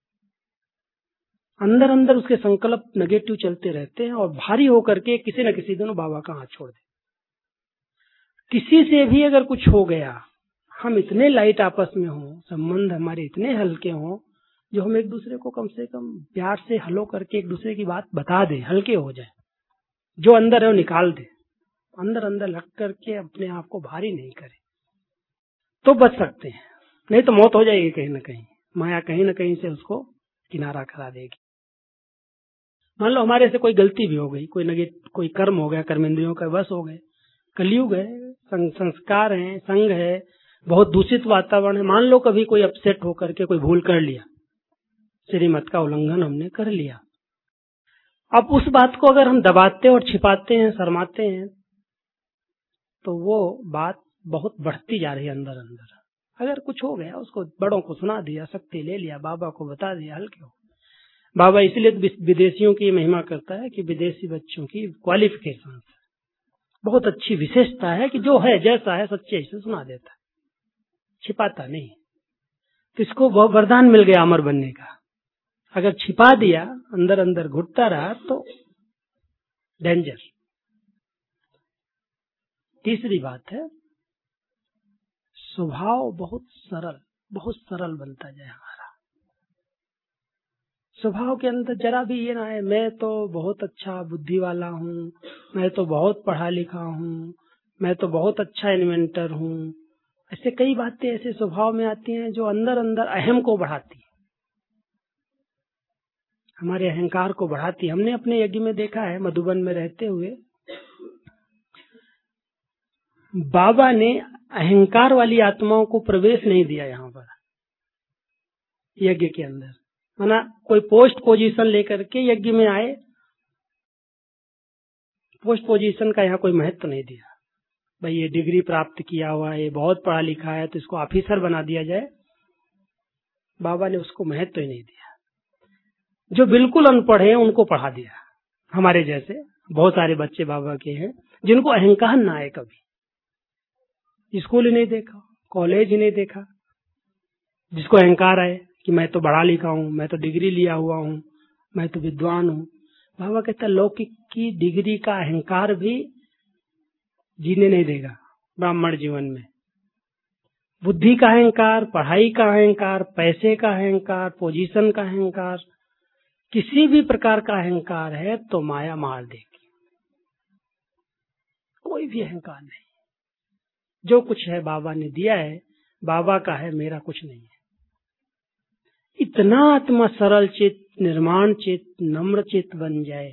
अंदर अंदर उसके संकल्प नेगेटिव चलते रहते हैं, और भारी होकर के किसी न किसी दिन बाबा का हाथ छोड़ दे। किसी से भी अगर कुछ हो गया, हम इतने लाइट आपस में हों, संबंध हमारे इतने हल्के हों, जो हम एक दूसरे को कम से कम प्यार से हलो करके एक दूसरे की बात बता दें, हल्के हो जाए, जो अंदर है वो निकाल दे, अंदर अंदर लग करके अपने आप को भारी नहीं करे, तो बच सकते हैं। नहीं तो मौत हो जाएगी कहीं ना कहीं, माया कहीं ना कहीं से उसको किनारा करा देगी। मान लो हमारे से कोई गलती भी हो गई, कोई कर्म हो गया, कर्मेंद्रियों का वश हो गए, कलयुग है, संस्कार है, संग है, बहुत दूषित वातावरण है, मान लो कभी कोई अपसेट होकर के कोई भूल कर लिया, श्रीमत का उल्लंघन हमने कर लिया, अब उस बात को अगर हम दबाते और छिपाते हैं, शर्माते हैं, तो वो बात बहुत बढ़ती जा रही है अंदर अंदर। अगर कुछ हो गया, उसको बड़ों को सुना दिया, शक्ति ले लिया, बाबा को बता दिया, हल्के हो। बाबा इसलिए विदेशियों की महिमा करता है कि विदेशी बच्चों की क्वालिफिकेशन बहुत अच्छी विशेषता है कि जो है जैसा है सच्चे से सुना देता है, छिपाता नहीं। तो इसको बहुत वरदान मिल गया अमर बनने का। अगर छिपा दिया, अंदर अंदर घुटता रहा तो डेंजर। तीसरी बात है, स्वभाव बहुत सरल बनता जाए हमारा। स्वभाव के अंदर जरा भी ये ना है मैं तो बहुत अच्छा बुद्धि वाला हूँ, मैं तो बहुत पढ़ा लिखा हूँ, मैं तो बहुत अच्छा इन्वेंटर हूँ। ऐसे कई बातें ऐसे स्वभाव में आती हैं जो अंदर अंदर अहम को बढ़ाती है, हमारे अहंकार को बढ़ाती है। हमने अपने यज्ञ में देखा है, मधुबन में रहते हुए बाबा ने अहंकार वाली आत्माओं को प्रवेश नहीं दिया यहाँ पर यज्ञ के अंदर। माना कोई पोस्ट पोजीशन लेकर के यज्ञ में आए, पोस्ट पोजीशन का यहाँ कोई महत्व नहीं दिया। भाई ये डिग्री प्राप्त किया हुआ है, ये बहुत पढ़ा लिखा है, तो इसको ऑफिसर बना दिया जाए, बाबा ने उसको महत्व ही नहीं दिया। जो बिल्कुल अनपढ़ है उनको पढ़ा दिया। हमारे जैसे बहुत सारे बच्चे बाबा के हैं जिनको अहंकार ना आए, कभी स्कूल ही नहीं देखा, कॉलेज ही नहीं देखा, जिसको अहंकार आए कि मैं तो पढ़ा लिखा हूँ, मैं तो डिग्री लिया हुआ हूँ, मैं तो विद्वान हूँ। बाबा कहता लौकिक की डिग्री का अहंकार भी जीने नहीं देगा ब्राह्मण जीवन में। बुद्धि का अहंकार, पढ़ाई का अहंकार, पैसे का अहंकार, पोजीशन का अहंकार, किसी भी प्रकार का अहंकार है तो माया मार देगी। कोई भी अहंकार नहीं, जो कुछ है बाबा ने दिया है, बाबा का है, मेरा कुछ नहीं है। इतना आत्मा सरल चित, निर्माण चित, नम्र चित बन जाए,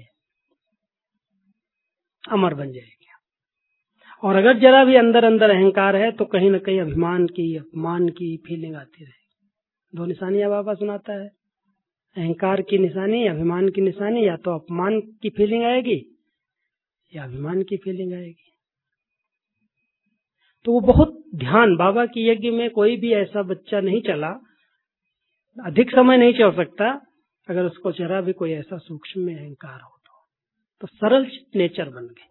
अमर बन जाएगी। और अगर जरा भी अंदर अंदर अहंकार है तो कहीं न कहीं अभिमान की, अपमान की फीलिंग आती रहेगी। दो निशानियां बाबा सुनाता है, अहंकार की निशानी, अभिमान की निशानी। या तो अपमान की फीलिंग आएगी या अभिमान की फीलिंग आएगी। तो वो बहुत ध्यान, बाबा की यज्ञ में कोई भी ऐसा बच्चा नहीं चला, अधिक समय नहीं चल सकता अगर उसको जरा भी कोई ऐसा सूक्ष्म में अहंकार हो तो सरल नेचर बन गई।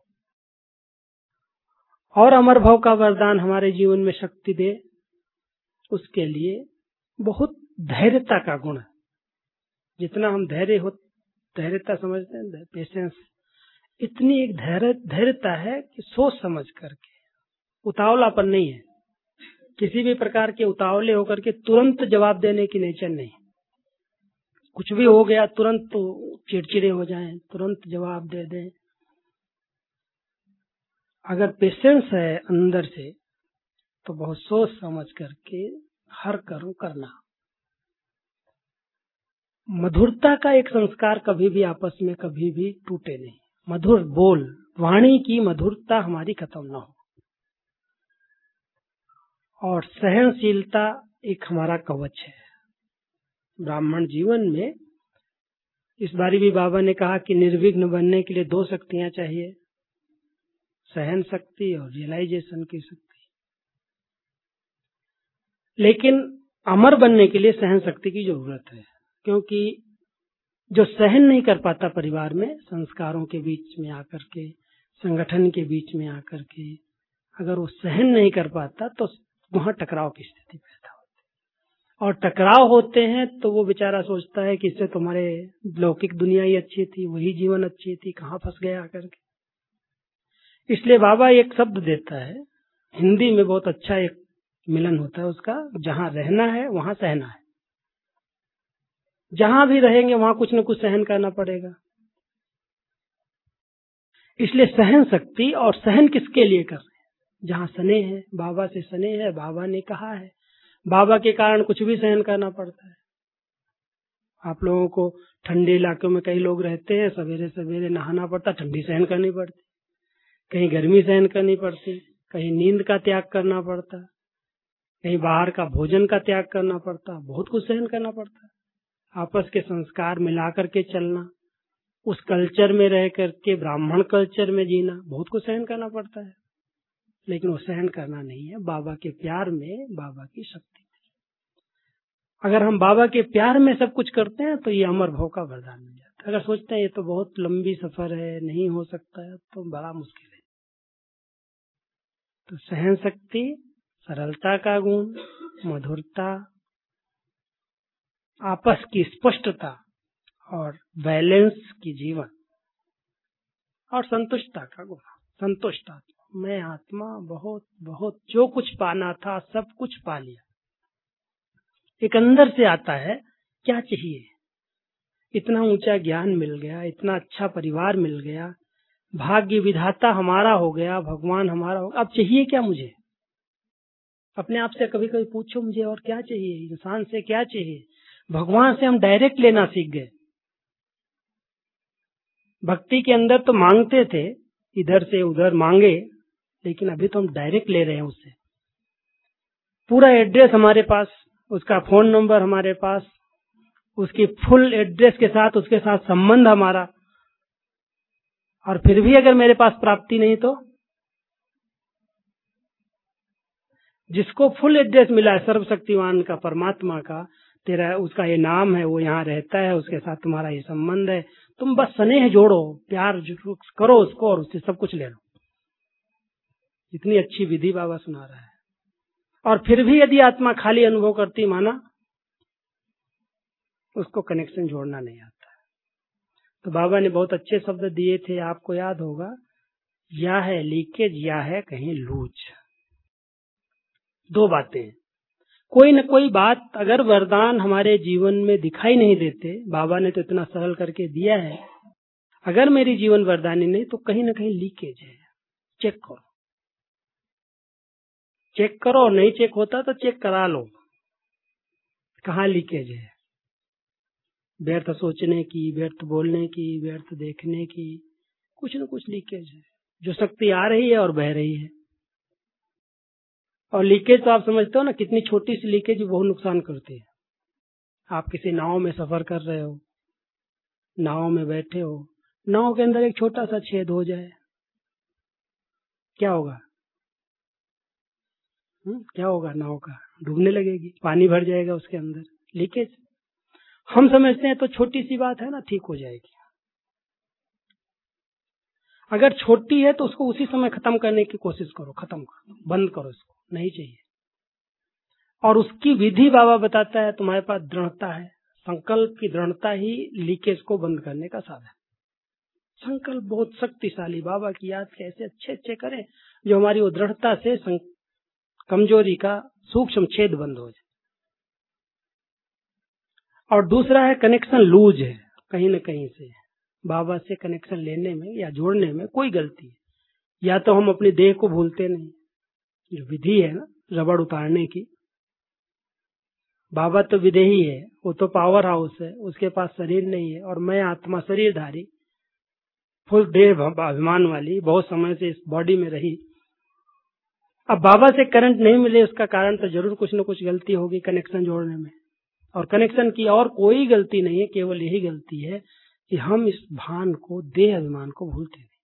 और अमर भव का वरदान हमारे जीवन में शक्ति दे, उसके लिए बहुत धैर्यता का गुण। जितना हम धैर्यता समझते हैं, पेशेंस, इतनी एक धैर्यता है कि सोच समझ करके, उतावलापन नहीं है, किसी भी प्रकार के उतावले होकर के तुरंत जवाब देने की नेचर नहीं। कुछ भी हो गया तुरंत तो चिड़चिड़े हो जाएं, तुरंत जवाब दे दें। अगर पेशेंस है अंदर से तो बहुत सोच समझ करके हर कर्म करना। मधुरता का एक संस्कार कभी भी आपस में कभी भी टूटे नहीं। मधुर बोल, वाणी की मधुरता हमारी खत्म ना हो। और सहनशीलता एक हमारा कवच है ब्राह्मण जीवन में। इस बारी भी बाबा ने कहा कि निर्विघ्न बनने के लिए 2 शक्तियां चाहिए, सहन शक्ति और रियलाइजेशन की शक्ति। लेकिन अमर बनने के लिए सहन शक्ति की जरूरत है, क्योंकि जो सहन नहीं कर पाता परिवार में, संस्कारों के बीच में आकर के, संगठन के बीच में आकर के, अगर वो सहन नहीं कर पाता तो वहां टकराव की स्थिति पैदा होती है। और टकराव होते हैं तो वो बेचारा सोचता है कि इससे तुम्हारे लौकिक दुनिया ही अच्छी थी, वही जीवन अच्छी थी, कहाँ फंस गया आकर के। इसलिए बाबा एक शब्द देता है, हिंदी में बहुत अच्छा एक मिलन होता है उसका, जहां रहना है वहां सहना है। जहां भी रहेंगे वहां कुछ न कुछ सहन करना पड़ेगा। इसलिए सहन शक्ति, और सहन किसके लिए कर रहे हैं? जहां स्नेह है, बाबा से स्नेह है, बाबा ने कहा है, बाबा के कारण कुछ भी सहन करना पड़ता है। आप लोगों को ठंडे इलाकों में कई लोग रहते हैं, सवेरे सवेरे नहाना पड़ता, ठंडी सहन करनी पड़ती, कहीं गर्मी सहन करनी पड़ती, कहीं नींद का त्याग करना पड़ता, कहीं बाहर का भोजन का त्याग करना पड़ता, बहुत कुछ सहन करना पड़ता। आपस के संस्कार मिला करके चलना, उस कल्चर में रह करके ब्राह्मण कल्चर में जीना, बहुत कुछ सहन करना पड़ता है। लेकिन वो सहन करना नहीं है, बाबा के प्यार में, बाबा की शक्ति में। अगर हम बाबा के प्यार में सब कुछ करते हैं तो ये अमर भव का वरदान मिल जाता है। अगर सोचते हैं ये तो बहुत लंबी सफर है, नहीं हो सकता है, तो बड़ा मुश्किल है। तो सहन शक्ति, सरलता का गुण, मधुरता, आपस की स्पष्टता और बैलेंस की जीवन, और संतुष्टता का गुण, संतुष्ट आत्मा। मैं आत्मा बहुत बहुत जो कुछ पाना था सब कुछ पा लिया। एक अंदर से आता है, क्या चाहिए? इतना ऊंचा ज्ञान मिल गया, इतना अच्छा परिवार मिल गया, भाग्य विधाता हमारा हो गया, भगवान हमारा हो गया, अब चाहिए क्या मुझे? अपने आप से कभी कभी पूछो, मुझे और क्या चाहिए? इंसान से क्या चाहिए? भगवान से हम डायरेक्ट लेना सीख गए। भक्ति के अंदर तो मांगते थे, इधर से उधर मांगे, लेकिन अभी तो हम डायरेक्ट ले रहे हैं उससे। पूरा एड्रेस हमारे पास, उसका फोन नंबर हमारे पास, उसकी फुल एड्रेस के साथ उसके साथ संबंध हमारा, और फिर भी अगर मेरे पास प्राप्ति नहीं तो? जिसको फुल एड्रेस मिला है सर्वशक्तिवान का, परमात्मा का, तेरा उसका ये नाम है, वो यहाँ रहता है, उसके साथ तुम्हारा ये संबंध है, तुम बस स्नेह जोड़ो, प्यार करो उसको, और उससे सब कुछ ले लो। इतनी अच्छी विधि बाबा सुना रहा है। और फिर भी यदि आत्मा खाली अनुभव करती, माना उसको कनेक्शन जोड़ना नहीं आता। तो बाबा ने बहुत अच्छे शब्द दिए थे, आपको याद होगा, या है लीकेज या है कहीं लूज। 2 बातें, कोई न कोई बात अगर वरदान हमारे जीवन में दिखाई नहीं देते, बाबा ने तो इतना सरल करके दिया है, अगर मेरी जीवन वरदानी नहीं तो कहीं न कहीं लीकेज है। चेक करो, चेक करो, नहीं चेक होता तो चेक करा लो, कहाँ लीकेज है। व्यर्थ सोचने की, व्यर्थ बोलने की, व्यर्थ देखने की, कुछ न कुछ लीकेज है। जो शक्ति आ रही है और बह रही है। और लीकेज तो आप समझते हो ना, कितनी छोटी सी लीकेज बहुत नुकसान करती है। आप किसी नाव में सफर कर रहे हो, नाव में बैठे हो, नाव के अंदर एक छोटा सा छेद हो जाए, क्या होगा? क्या होगा? नाव का डूबने लगेगी, पानी भर जाएगा उसके अंदर, लीकेज। हम समझते हैं तो छोटी सी बात है ना, ठीक हो जाएगी। अगर छोटी है तो उसको उसी समय खत्म करने की कोशिश करो, खत्म करो, बंद करो, इसको नहीं चाहिए। और उसकी विधि बाबा बताता है, तुम्हारे पास दृढ़ता है, संकल्प की दृढ़ता ही लीकेज को बंद करने का साधन। संकल्प बहुत शक्तिशाली, बाबा की याद कैसे अच्छे अच्छे करें जो हमारी वो दृढ़ता से कमजोरी का सूक्ष्म छेद बंद हो जाए। और दूसरा है कनेक्शन लूज है, कहीं न कहीं से बाबा से कनेक्शन लेने में या जोड़ने में कोई गलती है। या तो हम अपनी देह को भूलते नहीं, जो विधि है ना रबड़ उतारने की, बाबा तो विदेही है, वो तो पावर हाउस है, उसके पास शरीर नहीं है, और मैं आत्मा शरीरधारी, फुल देह अभिमान वाली, बहुत समय से इस बॉडी में रही, अब बाबा से करंट नहीं मिले उसका कारण तो जरूर कुछ न कुछ गलती होगी कनेक्शन जोड़ने में, और कनेक्शन की और कोई गलती नहीं है, केवल यही गलती है कि हम इस भान को, देह अभिमान को भूलते नहीं।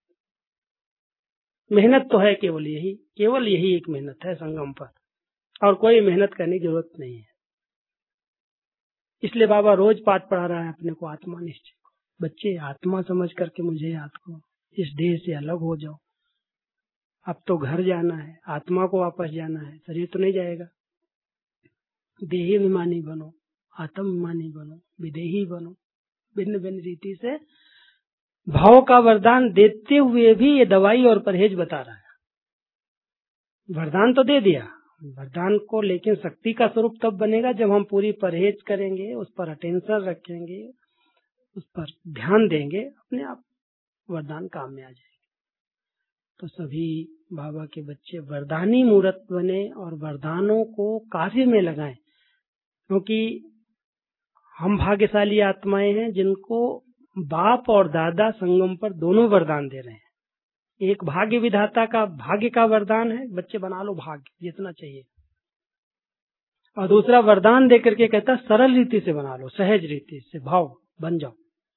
मेहनत तो है केवल यही एक मेहनत है संगम पर, और कोई मेहनत करने की जरूरत नहीं है। इसलिए बाबा रोज पाठ पढ़ा रहा है अपने को आत्मा निश्चय को। बच्चे आत्मा समझ करके मुझे याद करो, इस देह से अलग हो जाओ। अब तो घर जाना है, आत्मा को वापस जाना है, शरीर तो नहीं जाएगा। देही अभिमानी बनो, आत्म अभिमानी बनो, विदेही बनो। भिन्न भिन्न रीति से भाव का वरदान देते हुए भी ये दवाई और परहेज बता रहा है। वरदान तो दे दिया, वरदान को, लेकिन शक्ति का स्वरूप तब बनेगा जब हम पूरी परहेज करेंगे, उस पर अटेंशन रखेंगे, उस पर ध्यान देंगे, अपने आप वरदान काम में आ जाएगा। तो सभी बाबा के बच्चे वरदानी मूर्त बने और वरदानों को कार्य में लगाएं, क्योंकि हम भाग्यशाली आत्माएं हैं जिनको बाप और दादा संगम पर दोनों वरदान दे रहे हैं। एक भाग्य विधाता का भाग्य का वरदान है, बच्चे बना लो भाग्य जितना चाहिए, और दूसरा वरदान देकर के कहता सरल रीति से बना लो, सहज रीति से भाव बन जाओ।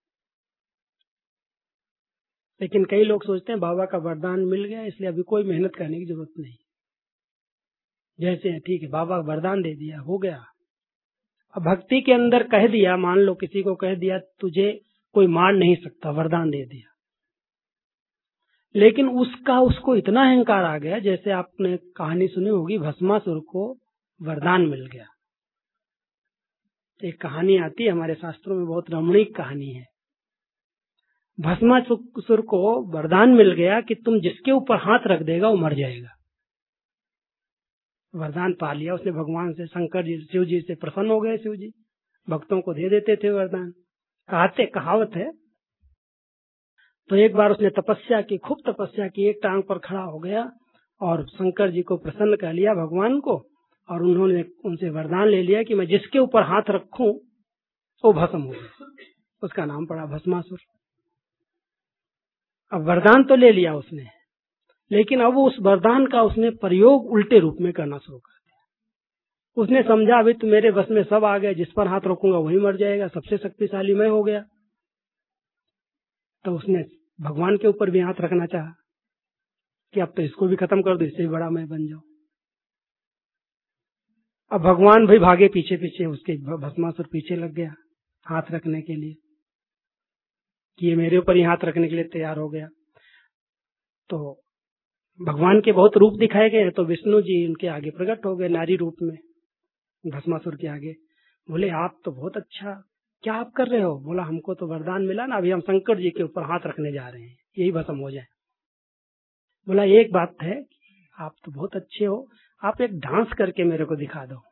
लेकिन कई लोग सोचते हैं बाबा का वरदान मिल गया इसलिए अभी कोई मेहनत करने की जरूरत नहीं, जैसे ठीक है बाबा वरदान दे दिया हो गया। अब भक्ति के अंदर कह दिया, मान लो किसी को कह दिया तुझे कोई मार नहीं सकता, वरदान दे दिया, लेकिन उसको इतना अहंकार आ गया, जैसे आपने कहानी सुनी होगी भस्मासुर को वरदान मिल गया। एक कहानी आती है हमारे शास्त्रों में, बहुत रमणीक कहानी है। भस्मासुर को वरदान मिल गया कि तुम जिसके ऊपर हाथ रख देगा वो मर जाएगा। वरदान पा लिया उसने भगवान से, शंकर जी शिव जी से प्रसन्न हो गए। शिव जी भक्तों को दे देते थे वरदान, कहावत है। तो एक बार उसने तपस्या की, खूब तपस्या की, एक टांग पर खड़ा हो गया और शंकर जी को प्रसन्न कर लिया भगवान को, और उन्होंने उनसे वरदान ले लिया कि मैं जिसके ऊपर हाथ रखूं वो भस्म हो गया। उसका नाम पड़ा भस्मासुर। अब वरदान तो ले लिया उसने, लेकिन अब उस वरदान का उसने प्रयोग उल्टे रूप में करना शुरू कर दिया। उसने समझा अभी तो मेरे बस में सब आ गए, जिस पर हाथ रखूंगा वही मर जाएगा, सबसे शक्तिशाली मैं हो गया। तो उसने भगवान के ऊपर भी हाथ रखना चाहा कि अब तो इसको भी खत्म कर दो, इससे भी बड़ा मैं बन जाऊं। अब भगवान भी भागे पीछे पीछे, उसके भस्मासुर पीछे लग गया हाथ रखने के लिए कि ये मेरे ऊपर ही हाथ रखने के लिए तैयार हो गया। तो भगवान के बहुत रूप दिखाए गए, तो विष्णु जी उनके आगे प्रकट हो गए नारी रूप में भस्मासुर के आगे। बोले आप तो बहुत अच्छा, क्या आप कर रहे हो? बोला हमको तो वरदान मिला ना, अभी हम शंकर जी के ऊपर हाथ रखने जा रहे हैं, यही भस्म हो जाए। बोला एक बात है, आप तो बहुत अच्छे हो, आप एक डांस करके मेरे को दिखा दो।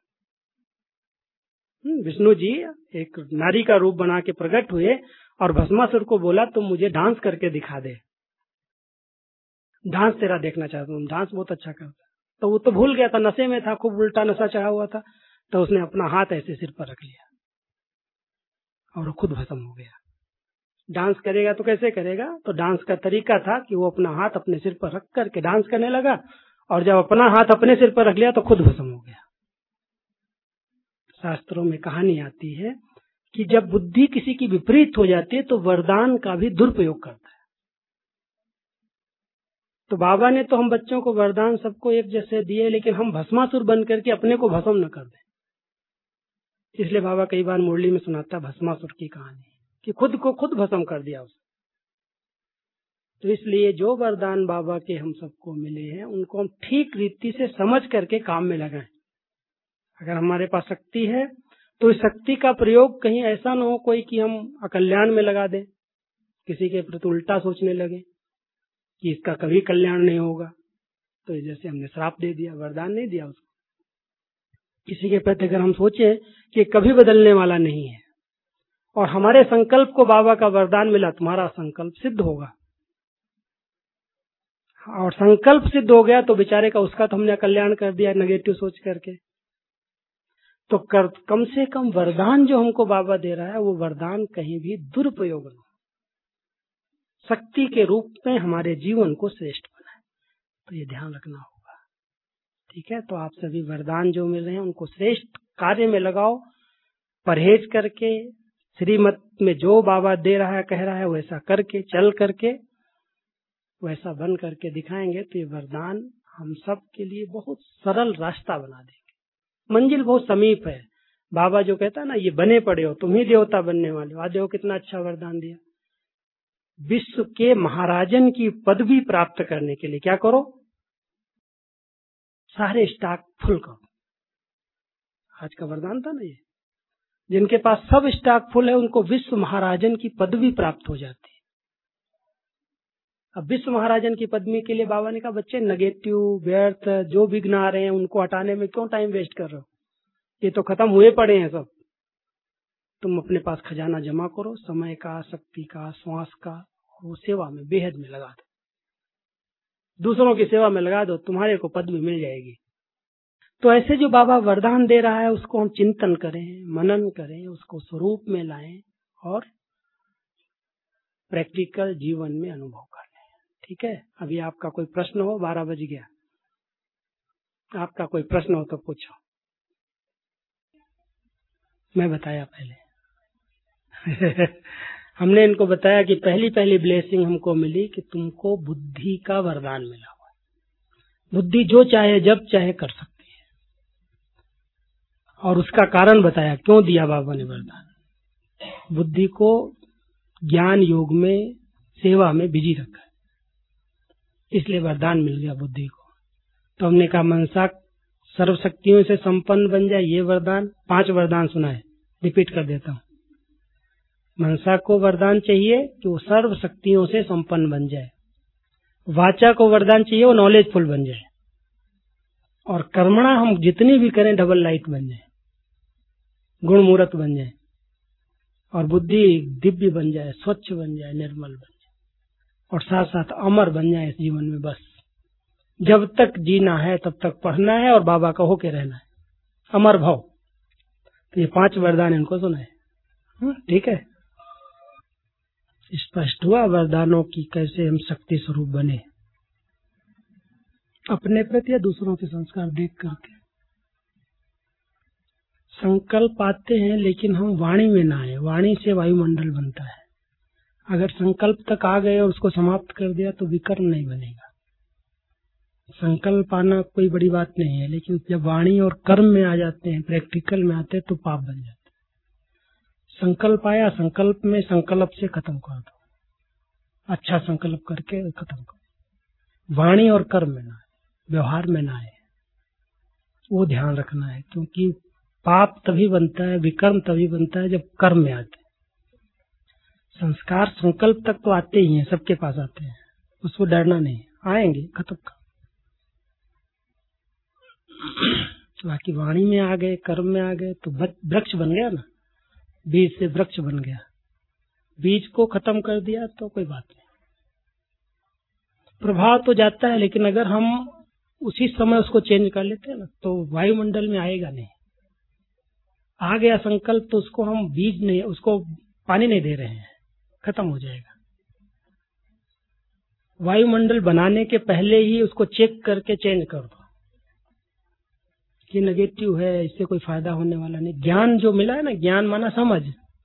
विष्णु जी एक नारी का रूप बना के प्रकट हुए और भस्मासुर को बोला तुम मुझे डांस करके दिखा दे, डांस तेरा देखना चाहता हूँ, डांस बहुत अच्छा करता। तो वो तो भूल गया था, नशे में था, खूब उल्टा नशा चढ़ा हुआ था। तो उसने अपना हाथ ऐसे सिर पर रख लिया और वो खुद भस्म हो गया। डांस करेगा तो कैसे करेगा? तो डांस का तरीका था कि वो अपना हाथ अपने सिर पर रख करके डांस करने लगा, और जब अपना हाथ अपने सिर पर रख लिया तो खुद भस्म हो गया। शास्त्रों में कहानी आती है कि जब बुद्धि किसी की विपरीत हो जाती है तो वरदान का भी दुरुपयोग करता है। तो बाबा ने तो हम बच्चों को वरदान सबको एक जैसे दिए, लेकिन हम भस्मासुर बन करके अपने को भस्म न कर दें। इसलिए बाबा कई बार मुरली में सुनाता भस्मासुर की कहानी कि खुद को खुद भस्म कर दिया उसने। तो इसलिए जो वरदान बाबा के हम सबको मिले हैं उनको हम ठीक रीति से समझ करके काम में लगाएं। अगर हमारे पास शक्ति है तो इस शक्ति का प्रयोग कहीं ऐसा न हो कोई कि हम अकल्याण में लगा दें, किसी के प्रति उल्टा सोचने लगे कि इसका कभी कल्याण नहीं होगा। तो जैसे हमने श्राप दे दिया, वरदान नहीं दिया उसको। किसी के प्रति अगर हम सोचे कि कभी बदलने वाला नहीं है और हमारे संकल्प को बाबा का वरदान मिला, तुम्हारा संकल्प सिद्ध होगा, और संकल्प सिद्ध हो गया तो बेचारे का उसका तो हमने कल्याण कर दिया नेगेटिव सोच करके। तो कम से कम वरदान जो हमको बाबा दे रहा है वो वरदान कहीं भी दुरुपयोग न, शक्ति के रूप में हमारे जीवन को श्रेष्ठ बनाए। तो ये ध्यान रखना होगा। ठीक है। तो आप सभी वरदान जो मिल रहे हैं उनको श्रेष्ठ कार्य में लगाओ, परहेज करके, श्रीमत में जो बाबा दे रहा है कह रहा है वैसा करके, चल करके, वैसा बन करके दिखाएंगे तो ये वरदान हम सब के लिए बहुत सरल रास्ता बना देंगे। मंजिल बहुत समीप है। बाबा जो कहता है ना, ये बने पड़े हो, तुम ही देवता बनने वाले हो। आज देखो कितना अच्छा वरदान दिया। विश्व के महाराजन की पदवी प्राप्त करने के लिए क्या करो? सारे स्टॉक फुल करो। आज का वरदान था ना ये। जिनके पास सब स्टॉक फुल है उनको विश्व महाराजन की पदवी प्राप्त हो जाती है। अब विश्व महाराजन की पदवी के लिए बाबा ने कहा, बच्चे नेगेटिव, व्यर्थ जो विघ्न आ रहे हैं उनको हटाने में क्यों टाइम वेस्ट कर रहे हो? ये तो खत्म हुए पड़े हैं सब। तुम अपने पास खजाना जमा करो, समय का, शक्ति का, श्वास का, वो सेवा में, बेहद में लगा दो, दूसरों की सेवा में लगा दो, तुम्हारे को पदवी मिल जाएगी। तो ऐसे जो बाबा वरदान दे रहा है उसको हम चिंतन करें, मनन करें, उसको स्वरूप में लाएं और प्रैक्टिकल जीवन में अनुभव कर लें। ठीक है। अभी आपका कोई प्रश्न हो, 12 बज गया, आपका कोई प्रश्न हो तो पूछो। मैं बताया पहले हमने इनको बताया कि पहली ब्लेसिंग हमको मिली कि तुमको बुद्धि का वरदान मिला हुआ। बुद्धि जो चाहे जब चाहे कर सकती है, और उसका कारण बताया क्यों दिया बाबा ने वरदान। बुद्धि को ज्ञान योग में, सेवा में बिजी रखा, इसलिए वरदान मिल गया बुद्धि को। तो हमने कहा मनसा सर्वशक्तियों से संपन्न बन जाए, ये वरदान। 5 वरदान सुना है, रिपीट कर देता हूं। मनसा को वरदान चाहिए कि वो सर्व शक्तियों से संपन्न बन जाए। वाचा को वरदान चाहिए वो नॉलेजफुल बन जाए। और कर्मणा हम जितनी भी करें डबल लाइट बन जाए, गुण मूर्त बन जाए। और बुद्धि दिव्य बन जाए, स्वच्छ बन जाए, निर्मल बन जाए, और साथ साथ अमर बन जाए इस जीवन में। बस जब तक जीना है तब तक पढ़ना है और बाबा का होके रहना है, अमर भाव। तो ये 5 वरदान इनको सुना है। ठीक है। स्पष्ट हुआ वरदानों की कैसे हम शक्ति स्वरूप बने, अपने प्रति या दूसरों के संस्कार देख करके। संकल्प आते हैं लेकिन हम वाणी में ना आए। वाणी से वायुमंडल बनता है। अगर संकल्प तक आ गए और उसको समाप्त कर दिया तो विकर्म नहीं बनेगा। संकल्प आना कोई बड़ी बात नहीं है, लेकिन जब वाणी और कर्म में आ जाते हैं, प्रैक्टिकल में आते हैं, तो पाप बन जाते हैं। संकल्प आया, संकल्प में संकल्प से खत्म कर दो, अच्छा संकल्प करके खत्म करो। वाणी और कर्म में ना आए, व्यवहार में ना आए, वो ध्यान रखना है। क्योंकि पाप तभी बनता है, विकर्म तभी बनता है जब कर्म में आते हैं। संस्कार संकल्प तक तो आते ही हैं, सबके पास आते हैं, उसको डरना नहीं, आएंगे, खत्म कर। बाकी वाणी में आ गए, कर्म में आ गए तो वृक्ष बन गया ना, बीज से वृक्ष बन गया। बीज को खत्म कर दिया तो कोई बात नहीं, प्रभाव तो जाता है, लेकिन अगर हम उसी समय उसको चेंज कर लेते हैं ना तो वायुमंडल में आएगा नहीं। आ गया संकल्प तो उसको हम बीज नहीं, उसको पानी नहीं दे रहे हैं, खत्म हो जाएगा। वायुमंडल बनाने के पहले ही उसको चेक करके चेंज कर दो कि नेगेटिव है, इससे कोई फायदा होने वाला नहीं। ज्ञान जो मिला है ना, ज्ञान माना समझ।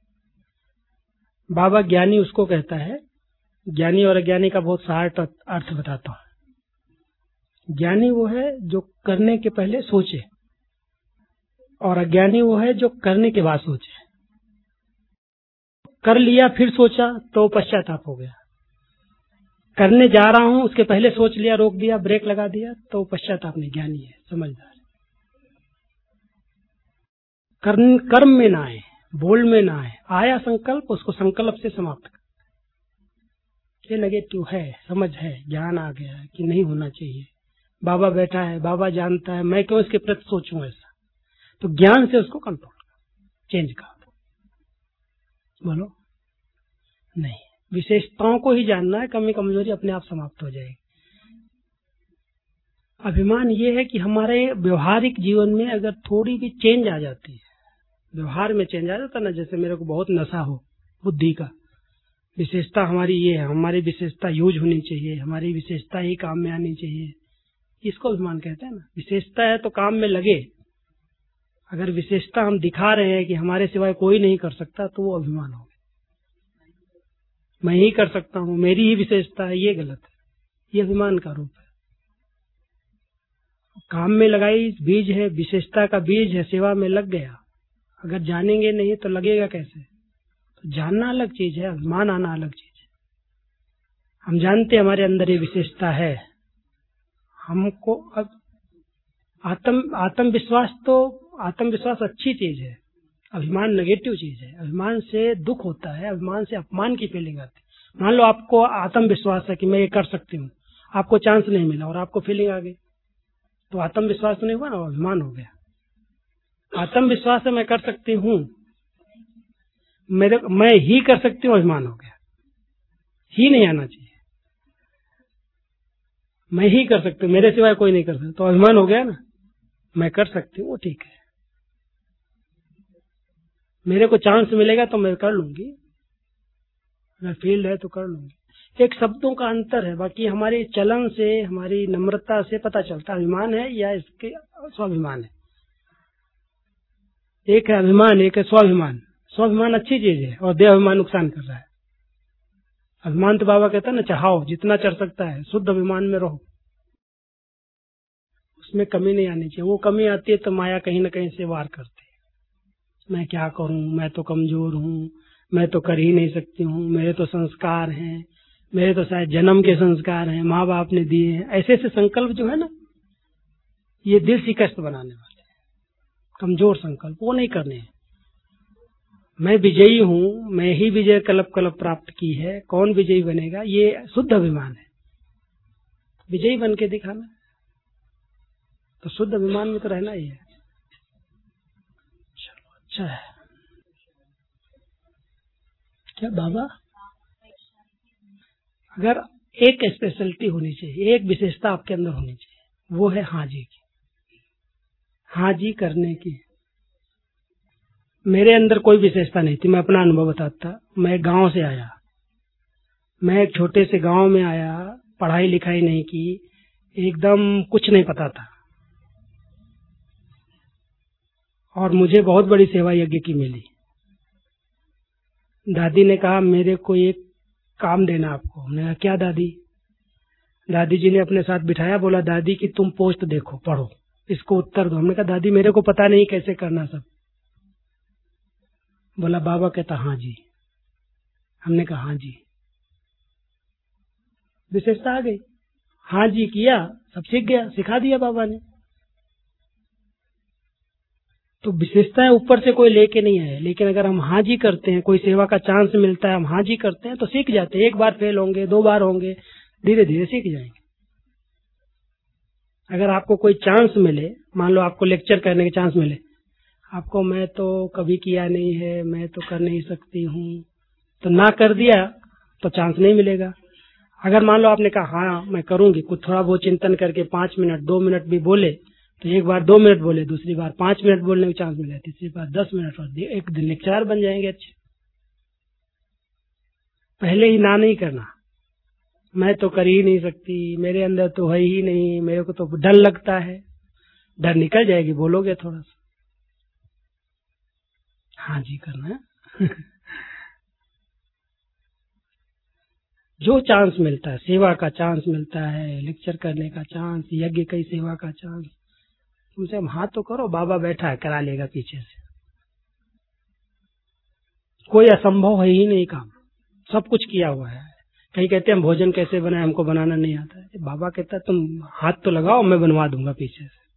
बाबा ज्ञानी उसको कहता है, ज्ञानी और अज्ञानी का बहुत शार्ट अर्थ बताता हूं। ज्ञानी वो है जो करने के पहले सोचे, और अज्ञानी वो है जो करने के बाद सोचे। कर लिया फिर सोचा तो पश्चाताप हो गया। करने जा रहा हूं उसके पहले सोच लिया, रोक दिया, ब्रेक लगा दिया तो पश्चाताप नहीं, ज्ञानी है, समझदार। कर्म में ना आए, बोल में ना आए। आया संकल्प, उसको संकल्प से समाप्त कर। ये नेगेटिव है, समझ है, ज्ञान आ गया है कि नहीं होना चाहिए। बाबा बैठा है, बाबा जानता है, मैं क्यों इसके प्रति सोचूं ऐसा। तो ज्ञान से उसको कंट्रोल कर, चेंज कर दो। बोलो नहीं, विशेषताओं को ही जानना है, कमी कमजोरी अपने आप समाप्त हो जाएगी। अभिमान ये है कि हमारे व्यवहारिक जीवन में अगर थोड़ी भी चेंज आ जाती है, व्यवहार में चेंज आ जाता ना, जैसे मेरे को बहुत नशा हो बुद्धि का, विशेषता हमारी ये है, हमारी विशेषता यूज होनी चाहिए, हमारी विशेषता ही काम में आनी चाहिए, इसको अभिमान कहते हैं ना। विशेषता है तो काम में लगे। अगर विशेषता हम दिखा रहे हैं कि हमारे सिवाय कोई नहीं कर सकता, तो वो अभिमान हो गया। मैं ही कर सकता हूं, मेरी ही विशेषता है, ये गलत है, ये अभिमान का रूप है। काम में लगाई बीज है, विशेषता का बीज है, सेवा में लग गया। अगर जानेंगे नहीं तो लगेगा कैसे? तो जानना अलग चीज है, अभिमान आना अलग चीज है। हम जानते हमारे अंदर ये विशेषता है, हमको अब आत्मविश्वास अच्छी चीज है, अभिमान नेगेटिव चीज है। अभिमान से दुख होता है, अभिमान से अपमान की फीलिंग आती है। मान लो आपको आत्मविश्वास है कि मैं ये कर सकती हूँ, आपको चांस नहीं मिला और आपको फीलिंग आ गई, तो आत्मविश्वास तो नहीं हुआ ना, अभिमान हो गया। आत्मविश्वास है मैं कर सकती हूँ, मैं ही कर सकती हूँ, अभिमान हो गया। ही नहीं आना चाहिए, मैं ही कर सकती हूँ, मेरे सिवाय कोई नहीं कर सकता, तो अभिमान हो गया ना। मैं कर सकती हूँ, वो ठीक है, मेरे को चांस मिलेगा तो मैं कर लूंगी, अगर फील्ड है तो कर लूंगी। एक शब्दों का अंतर है, बाकी हमारे चलन से, हमारी नम्रता से पता चलता अभिमान है या इसके स्वाभिमान है। एक है अभिमान, एक है स्वाभिमान। स्वाभिमान अच्छी चीज है और देहाभिमान नुकसान कर रहा है। अभिमान तो बाबा कहता है ना, चाहो जितना चढ़ सकता है, शुद्ध अभिमान में रहो, उसमें कमी नहीं आनी चाहिए। वो कमी आती है तो माया कहीं ना कहीं से वार करती है। मैं क्या करूं, मैं तो कमजोर हूं, मैं तो कर ही नहीं सकती हूँ, मेरे तो संस्कार हैं, मेरे तो शायद जन्म के संस्कार हैं, माँ बाप ने दिए हैं। ऐसे ऐसे संकल्प जो है ना, ये दिल शिकस्त बनाने वाले हैं, कमजोर संकल्प, वो नहीं करने हैं। मैं विजयी हूँ, मैं ही विजय कलप प्राप्त की है, कौन विजयी बनेगा, ये शुद्ध अभिमान है। विजयी बन के दिखाना, तो शुद्ध अभिमान में तो रहना ही है। चलो अच्छा है। क्या बाबा, अगर एक स्पेशलिटी होनी चाहिए, एक विशेषता आपके अंदर होनी चाहिए, वो है हाँ जी की, हाँ जी करने की। मेरे अंदर कोई विशेषता नहीं थी, मैं अपना अनुभव बताता। मैं गांव से आया, मैं एक छोटे से गांव में आया, पढ़ाई लिखाई नहीं की, एकदम कुछ नहीं पता था, और मुझे बहुत बड़ी सेवा यज्ञ की मिली। दादी ने कहा मेरे को एक काम देना आपको। हमने कहा क्या दादी? दादी जी ने अपने साथ बिठाया, बोला दादी की तुम पोस्ट देखो, पढ़ो, इसको उत्तर दो। हमने कहा दादी मेरे को पता नहीं कैसे करना सब। बोला बाबा कहता हाँ जी। हमने कहा हाँ जी, विशेषता आ गई। हाँ जी किया, सब सीख गया, सिखा दिया बाबा ने। तो विशेषताएं ऊपर से कोई लेके नहीं आए, लेकिन अगर हम हाँ जी करते हैं, कोई सेवा का चांस मिलता है, हम हाँ जी करते हैं तो सीख जाते हैं। एक बार फेल होंगे, 2 बार होंगे, धीरे धीरे सीख जाएंगे। अगर आपको कोई चांस मिले, मान लो आपको लेक्चर करने के चांस मिले, आपको मैं तो कभी किया नहीं है, मैं तो कर नहीं सकती हूँ, तो ना कर दिया तो चांस नहीं मिलेगा। अगर मान लो आपने कहा हाँ मैं करूंगी, कुछ थोड़ा बहुत चिंतन करके 5 मिनट 2 मिनट भी बोले, तो एक बार 2 मिनट बोले, दूसरी बार 5 मिनट बोलने का चांस मिला, तीसरी बार 10 मिनट, और एक दिन लेक्चर बन जाएंगे अच्छे। पहले ही ना नहीं करना, मैं तो कर ही नहीं सकती, मेरे अंदर तो है ही नहीं, मेरे को तो डर लगता है। डर निकल जाएगी, बोलोगे थोड़ा सा हाँ जी करना है। जो चांस मिलता है, सेवा का चांस मिलता है, लेक्चर करने का चांस, यज्ञ की सेवा का चांस, तुमसे हम हाथ तो करो, बाबा बैठा है करा लेगा पीछे से। कोई असंभव है ही नहीं काम, सब कुछ किया हुआ है। कहीं कहते हैं हम भोजन कैसे बनाए, हमको बनाना नहीं आता है। बाबा कहता है तुम हाथ तो लगाओ, मैं बनवा दूंगा पीछे से।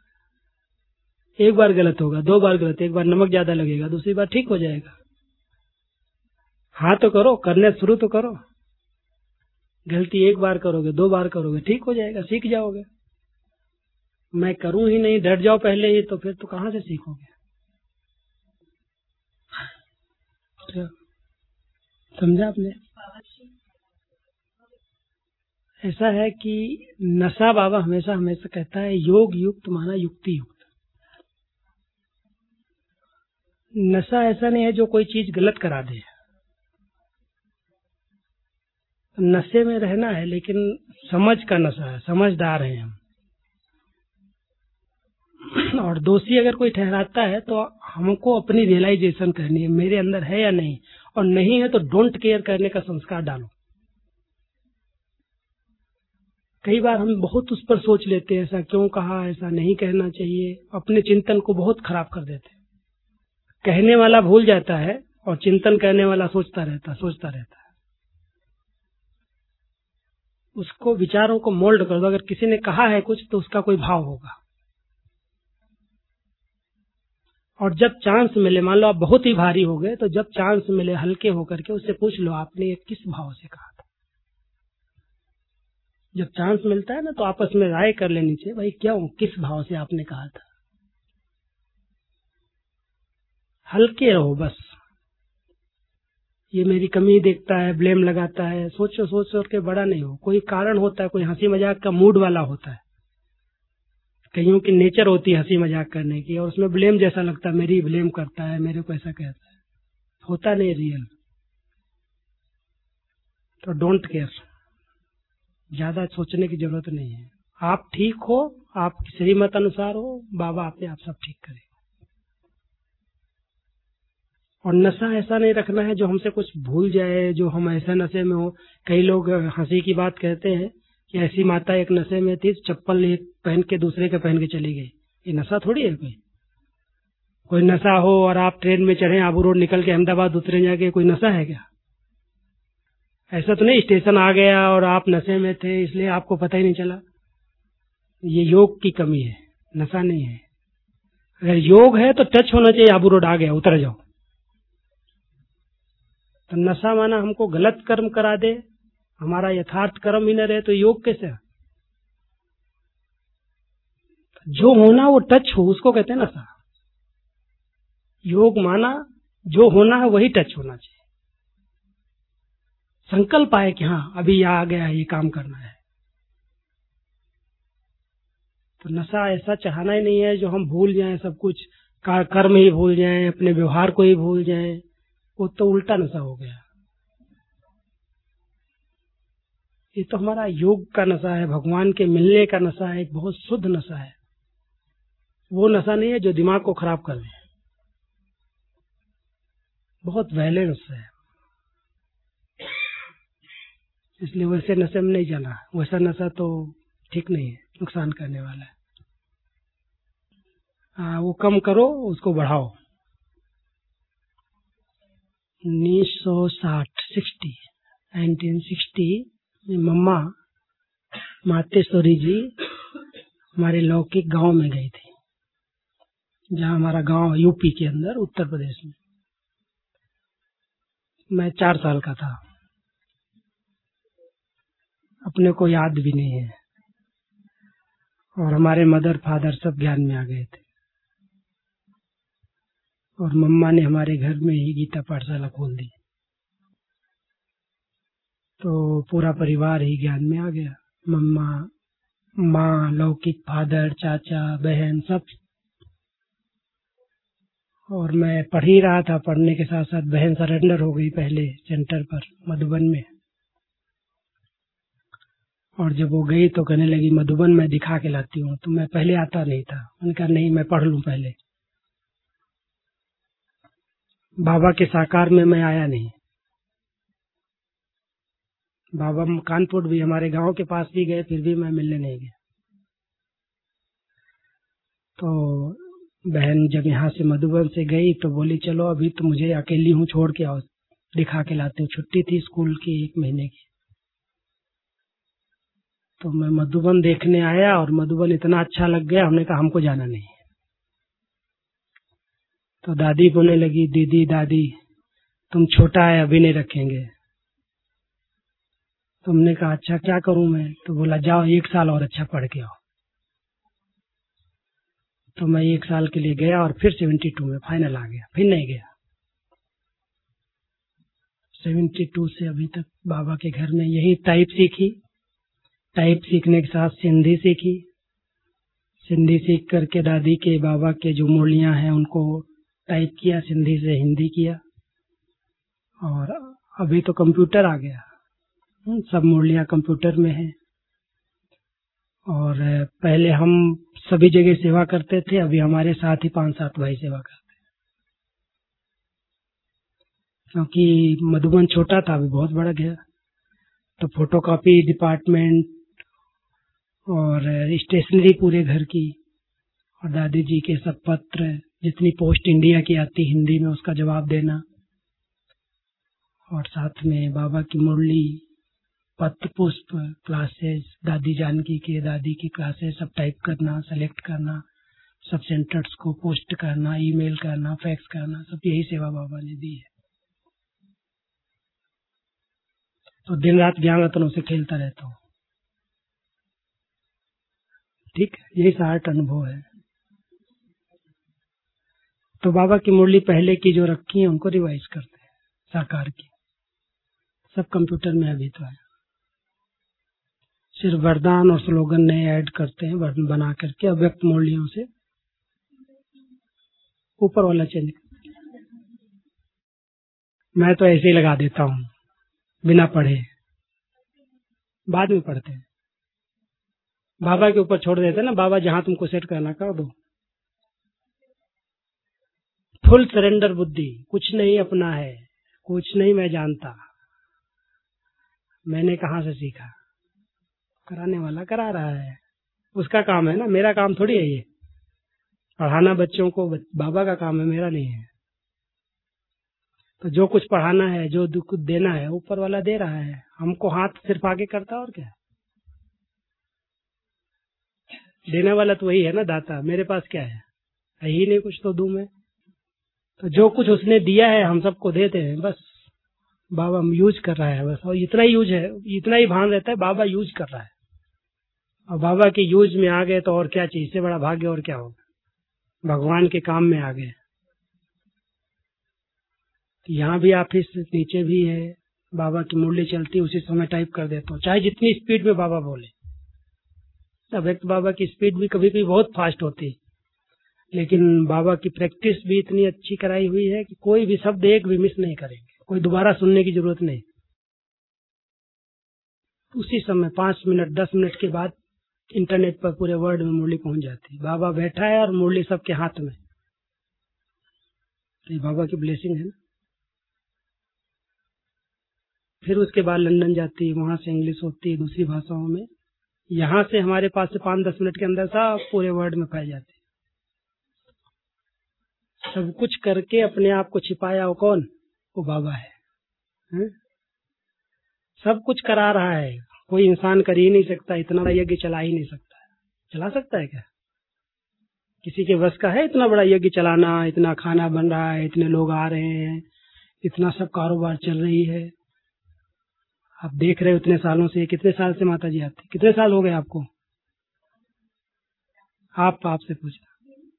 एक बार गलत होगा, 2 बार गलत, एक बार नमक ज्यादा लगेगा, दूसरी बार ठीक हो जाएगा। हाँ तो करो, करने शुरू तो करो। गलती 1 बार करोगे, 2 बार करोगे, ठीक हो जाएगा, सीख जाओगे। मैं करूं ही नहीं, डर जाओ पहले ही, तो फिर तो कहां से सीखोगे? समझा आपने? ऐसा है कि नशा, बाबा हमेशा हमेशा कहता है योग युक्त माना युक्ति युक्त। नशा ऐसा नहीं है जो कोई चीज गलत करा दे, नशे में रहना है, लेकिन समझ का नशा है, समझदार हैं हम। और दोषी अगर कोई ठहराता है तो हमको अपनी रियलाइजेशन करनी है, मेरे अंदर है या नहीं, और नहीं है तो डोंट केयर करने का संस्कार डालो। कई बार हम बहुत उस पर सोच लेते हैं, ऐसा क्यों कहा, ऐसा नहीं कहना चाहिए, अपने चिंतन को बहुत खराब कर देते हैं। कहने वाला भूल जाता है और चिंतन करने वाला सोचता रहता है। उसको विचारों को मोल्ड कर दो। अगर किसी ने कहा है कुछ तो उसका कोई भाव होगा, और जब चांस मिले, मान लो आप बहुत ही भारी हो गए, तो जब चांस मिले हल्के होकर के उससे पूछ लो आपने ये किस भाव से कहा था। जब चांस मिलता है ना तो आपस में राय कर लेनी चाहिए, भाई क्यों, किस भाव से आपने कहा था। हल्के रहो बस। ये मेरी कमी देखता है, ब्लेम लगाता है, सोच के बड़ा नहीं हो। कोई कारण होता है, कोई हंसी मजाक का मूड वाला होता है, कईयों की नेचर होती है हंसी मजाक करने की, और उसमें ब्लेम जैसा लगता है, मेरी ब्लेम करता है, मेरे को ऐसा कहता है, होता नहीं रियल। तो डोंट केयर, ज्यादा सोचने की जरूरत नहीं है। आप ठीक हो, आपकी श्रीमत अनुसार हो, बाबा अपने आप सब ठीक करे। और नशा ऐसा नहीं रखना है जो हमसे कुछ भूल जाए, जो हम ऐसे नशे में हो। कई लोग हंसी की बात कहते हैं कि ऐसी माता एक नशे में थी, चप्पल एक पहन के दूसरे के पहन के चली गई। ये नशा थोड़ी है। कोई नशा हो और आप ट्रेन में चढ़े, आबू रोड निकल के अहमदाबाद उतरे, जाके कोई नशा है क्या? ऐसा तो नहीं स्टेशन आ गया और आप नशे में थे इसलिए आपको पता ही नहीं चला। ये योग की कमी है, नशा नहीं है। अगर योग है तो टच होना चाहिए, आबू रोड आ गया उतर जाओ। तो नशा माना हमको गलत कर्म करा दे, हमारा यथार्थ कर्म ही न रहे, तो योग कैसे? जो होना वो टच हो, उसको कहते हैं नशा। योग माना जो होना है वही टच होना चाहिए। संकल्प आए कि हाँ अभी आ गया है, ये काम करना है। तो नशा ऐसा चाहना ही नहीं है जो हम भूल जाएं सब कुछ, कर्म ही भूल जाएं, अपने व्यवहार को ही भूल जाएं। वो तो उल्टा नशा हो गया। ये तो हमारा योग का नशा है, भगवान के मिलने का नशा है, एक बहुत शुद्ध नशा है। वो नशा नहीं है जो दिमाग को खराब कर दे, बहुत वायलेंस है। इसलिए वैसे नशे में नहीं जाना। वैसा नशा तो ठीक नहीं है, नुकसान करने वाला है। वो कम करो, उसको बढ़ाओ। 1960 में मम्मा मातेश्वरी जी हमारे लौकिक गांव में गई थी, जहां हमारा गांव यूपी के अंदर, उत्तर प्रदेश में। मैं 4 साल का था, अपने को याद भी नहीं है, और हमारे मदर फादर सब ज्ञान में आ गए थे, और मम्मा ने हमारे घर में ही गीता पाठशाला खोल दी। तो पूरा परिवार ही ज्ञान में आ गया, मम्मा, माँ, लौकिक, फादर, चाचा, बहन, सब। और मैं पढ़ ही रहा था, पढ़ने के साथ साथ बहन सरेंडर हो गई पहले सेंटर पर मधुबन में। और जब वो गई तो कहने लगी मधुबन मैं दिखा के लाती हूँ। तो मैं पहले आता नहीं था, मैंने कहा नहीं मैं पढ़ लूँ पहले। बाबा के साकार में मैं आया नहीं। बाबा कानपुर भी हमारे गांव के पास भी गए, फिर भी मैं मिलने नहीं गया। तो बहन जब यहाँ से मधुबन से गई तो बोली चलो अभी तो मुझे अकेली हूँ, छोड़ के आओ, दिखा के लाती हूँ। छुट्टी थी स्कूल की 1 महीने की। तो मैं मधुबन देखने आया, और मधुबन इतना अच्छा लग गया, हमने कहा हमको जाना नहीं। तो दादी बोलने लगी दीदी दादी तुम छोटा है, अभी नहीं रखेंगे। तुमने कहा अच्छा क्या करूं मैं? तो बोला जाओ 1 साल और अच्छा पढ़ के आओ। तो मैं 1 साल के लिए गया, और फिर 72 में फाइनल आ गया, फिर नहीं गया। 72 से अभी तक बाबा के घर में यही टाइप सीखी। टाइप सीखने के साथ सिंधी सीखी। सिंधी सीख करके दादी के बाबा के जो मुरलियां हैं उनको टाइप किया, सिंधी से हिंदी किया। और अभी तो कंप्यूटर आ गया, सब मुरलियां कंप्यूटर में हैं। और पहले हम सभी जगह सेवा करते थे, अभी हमारे साथ ही 5-7 भाई सेवा करते हैं। क्योंकि मधुबन छोटा था, अभी बहुत बड़ा गया, तो फोटोकॉपी डिपार्टमेंट और स्टेशनरी पूरे घर की, और दादी जी के सब पत्र, जितनी पोस्ट इंडिया की आती हिंदी में उसका जवाब देना, और साथ में बाबा की मुरली, पत्र पुष्प, क्लासेस, दादी जानकी के दादी की क्लासेस सब टाइप करना, सेलेक्ट करना, सब सेंटर्स को पोस्ट करना, ईमेल करना, फैक्स करना, सब यही सेवा बाबा ने दी है। तो दिन रात ज्ञान रत्नों से खेलता रहता हूँ। ठीक, यही साठ अनुभव है। तो बाबा की मुरली पहले की जो रखी है उनको रिवाइज करते हैं, साकार की, सब कंप्यूटर में अभी तो है, सिर्फ वरदान और स्लोगन नए ऐड करते हैं, वरदान बना करके अव्यक्त मुरलियों से ऊपर वाला चेंज। मैं तो ऐसे ही लगा देता हूँ बिना पढ़े, बाद में पढ़ते हैं, बाबा के ऊपर छोड़ देते हैं ना, बाबा जहां तुमको सेट करना कर दो। फुल सरेंडर बुद्धि, कुछ नहीं अपना है, कुछ नहीं मैं जानता, मैंने कहां से सीखा, कराने वाला करा रहा है, उसका काम है ना, मेरा काम थोड़ी है ये पढ़ाना बच्चों को, बाबा का काम है, मेरा नहीं है। तो जो कुछ पढ़ाना है, जो कुछ देना है, ऊपर वाला दे रहा है, हमको हाथ सिर्फ आगे करता, और क्या। देने वाला तो वही है ना, दाता, मेरे पास क्या है ही नहीं कुछ, तो दूं मैं। तो जो कुछ उसने दिया है हम सबको देते हैं, बस बाबा यूज कर रहा है, बस, और इतना ही यूज है, इतना ही भान रहता है, बाबा यूज कर रहा है, और बाबा के यूज में आ गए तो और क्या चाहिए, इससे बड़ा भाग्य और क्या होगा, भगवान के काम में आ गए। यहाँ भी ऑफिस नीचे भी है, बाबा की मुरली चलती, उसी समय टाइप कर देता हूँ, चाहे जितनी स्पीड में बाबा बोले। अव्यक्त बाबा की स्पीड भी कभी कभी बहुत फास्ट होती, लेकिन बाबा की प्रैक्टिस भी इतनी अच्छी कराई हुई है कि कोई भी शब्द एक भी मिस नहीं करेंगे, कोई दोबारा सुनने की जरूरत नहीं। उसी समय 5 मिनट 10 मिनट के बाद इंटरनेट पर पूरे वर्ल्ड में मुरली पहुंच जाती है, बाबा बैठा है और मुरली सबके हाथ में, तो ये बाबा की ब्लेसिंग है ना। फिर उसके बाद लंदन जाती है, वहां से इंग्लिश होती है दूसरी भाषाओं में, यहाँ से हमारे पास से 5-10 मिनट के अंदर सब पूरे वर्ल्ड में फैल जाती है। सब कुछ करके अपने आप को छिपाया वो कौन, वो बाबा है? सब कुछ करा रहा है, कोई इंसान कर ही नहीं सकता, इतना बड़ा यज्ञ चला ही नहीं सकता है। चला सकता है क्या? किसी के बस का है इतना बड़ा यज्ञ चलाना, इतना खाना बन रहा है, इतने लोग आ रहे हैं, इतना सब कारोबार चल रही है, आप देख रहे हो इतने सालों से। कितने साल से माता जी आती, कितने साल हो गए आपको? आपसे पूछना।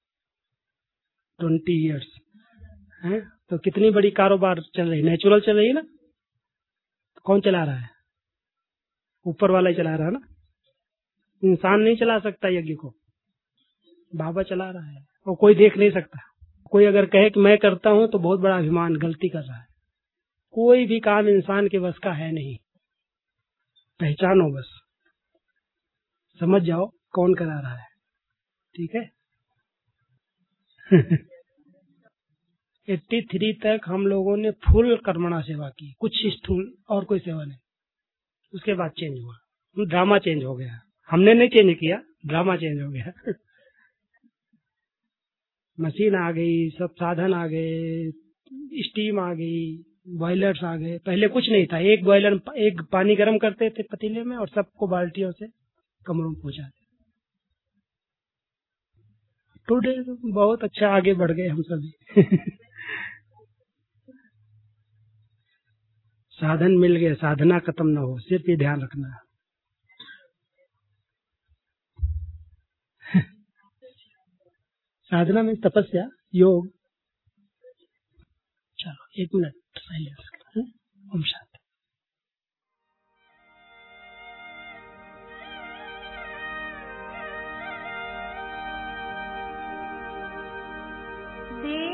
20 ईयर्स है, तो कितनी बड़ी कारोबार चल रही, नेचुरल चल रही है ना। तो कौन चला रहा है? ऊपर वाला ही चला रहा है ना, इंसान नहीं चला सकता यज्ञ को, बाबा चला रहा है, और कोई देख नहीं सकता। कोई अगर कहे कि मैं करता हूं तो बहुत बड़ा अभिमान, गलती कर रहा है। कोई भी काम इंसान के बस का है नहीं, पहचानो बस, समझ जाओ कौन करा रहा है, ठीक है। 83 तक हम लोगों ने फुल कर्मणा सेवा की, कुछ स्थूल और कोई सेवा नहीं। उसके बाद चेंज हुआ, ड्रामा चेंज हो गया, हमने नहीं चेंज किया, ड्रामा चेंज हो गया। मशीन आ गई, सब साधन आ गए, स्टीम आ गई, बॉयलर्स आ गए। पहले कुछ नहीं था, एक बॉयलर, एक पानी गर्म करते थे पतीले में और सबको बाल्टियों से कमरों में पहुंचाते। टुडे बहुत अच्छा आगे बढ़ गए हम सभी। साधन मिल गए, साधना खत्म ना हो, सिर्फ ये ध्यान रखना। साधना में तपस्या, योग। चलो 1 मिनट साइलेंस। ओम शांति। दे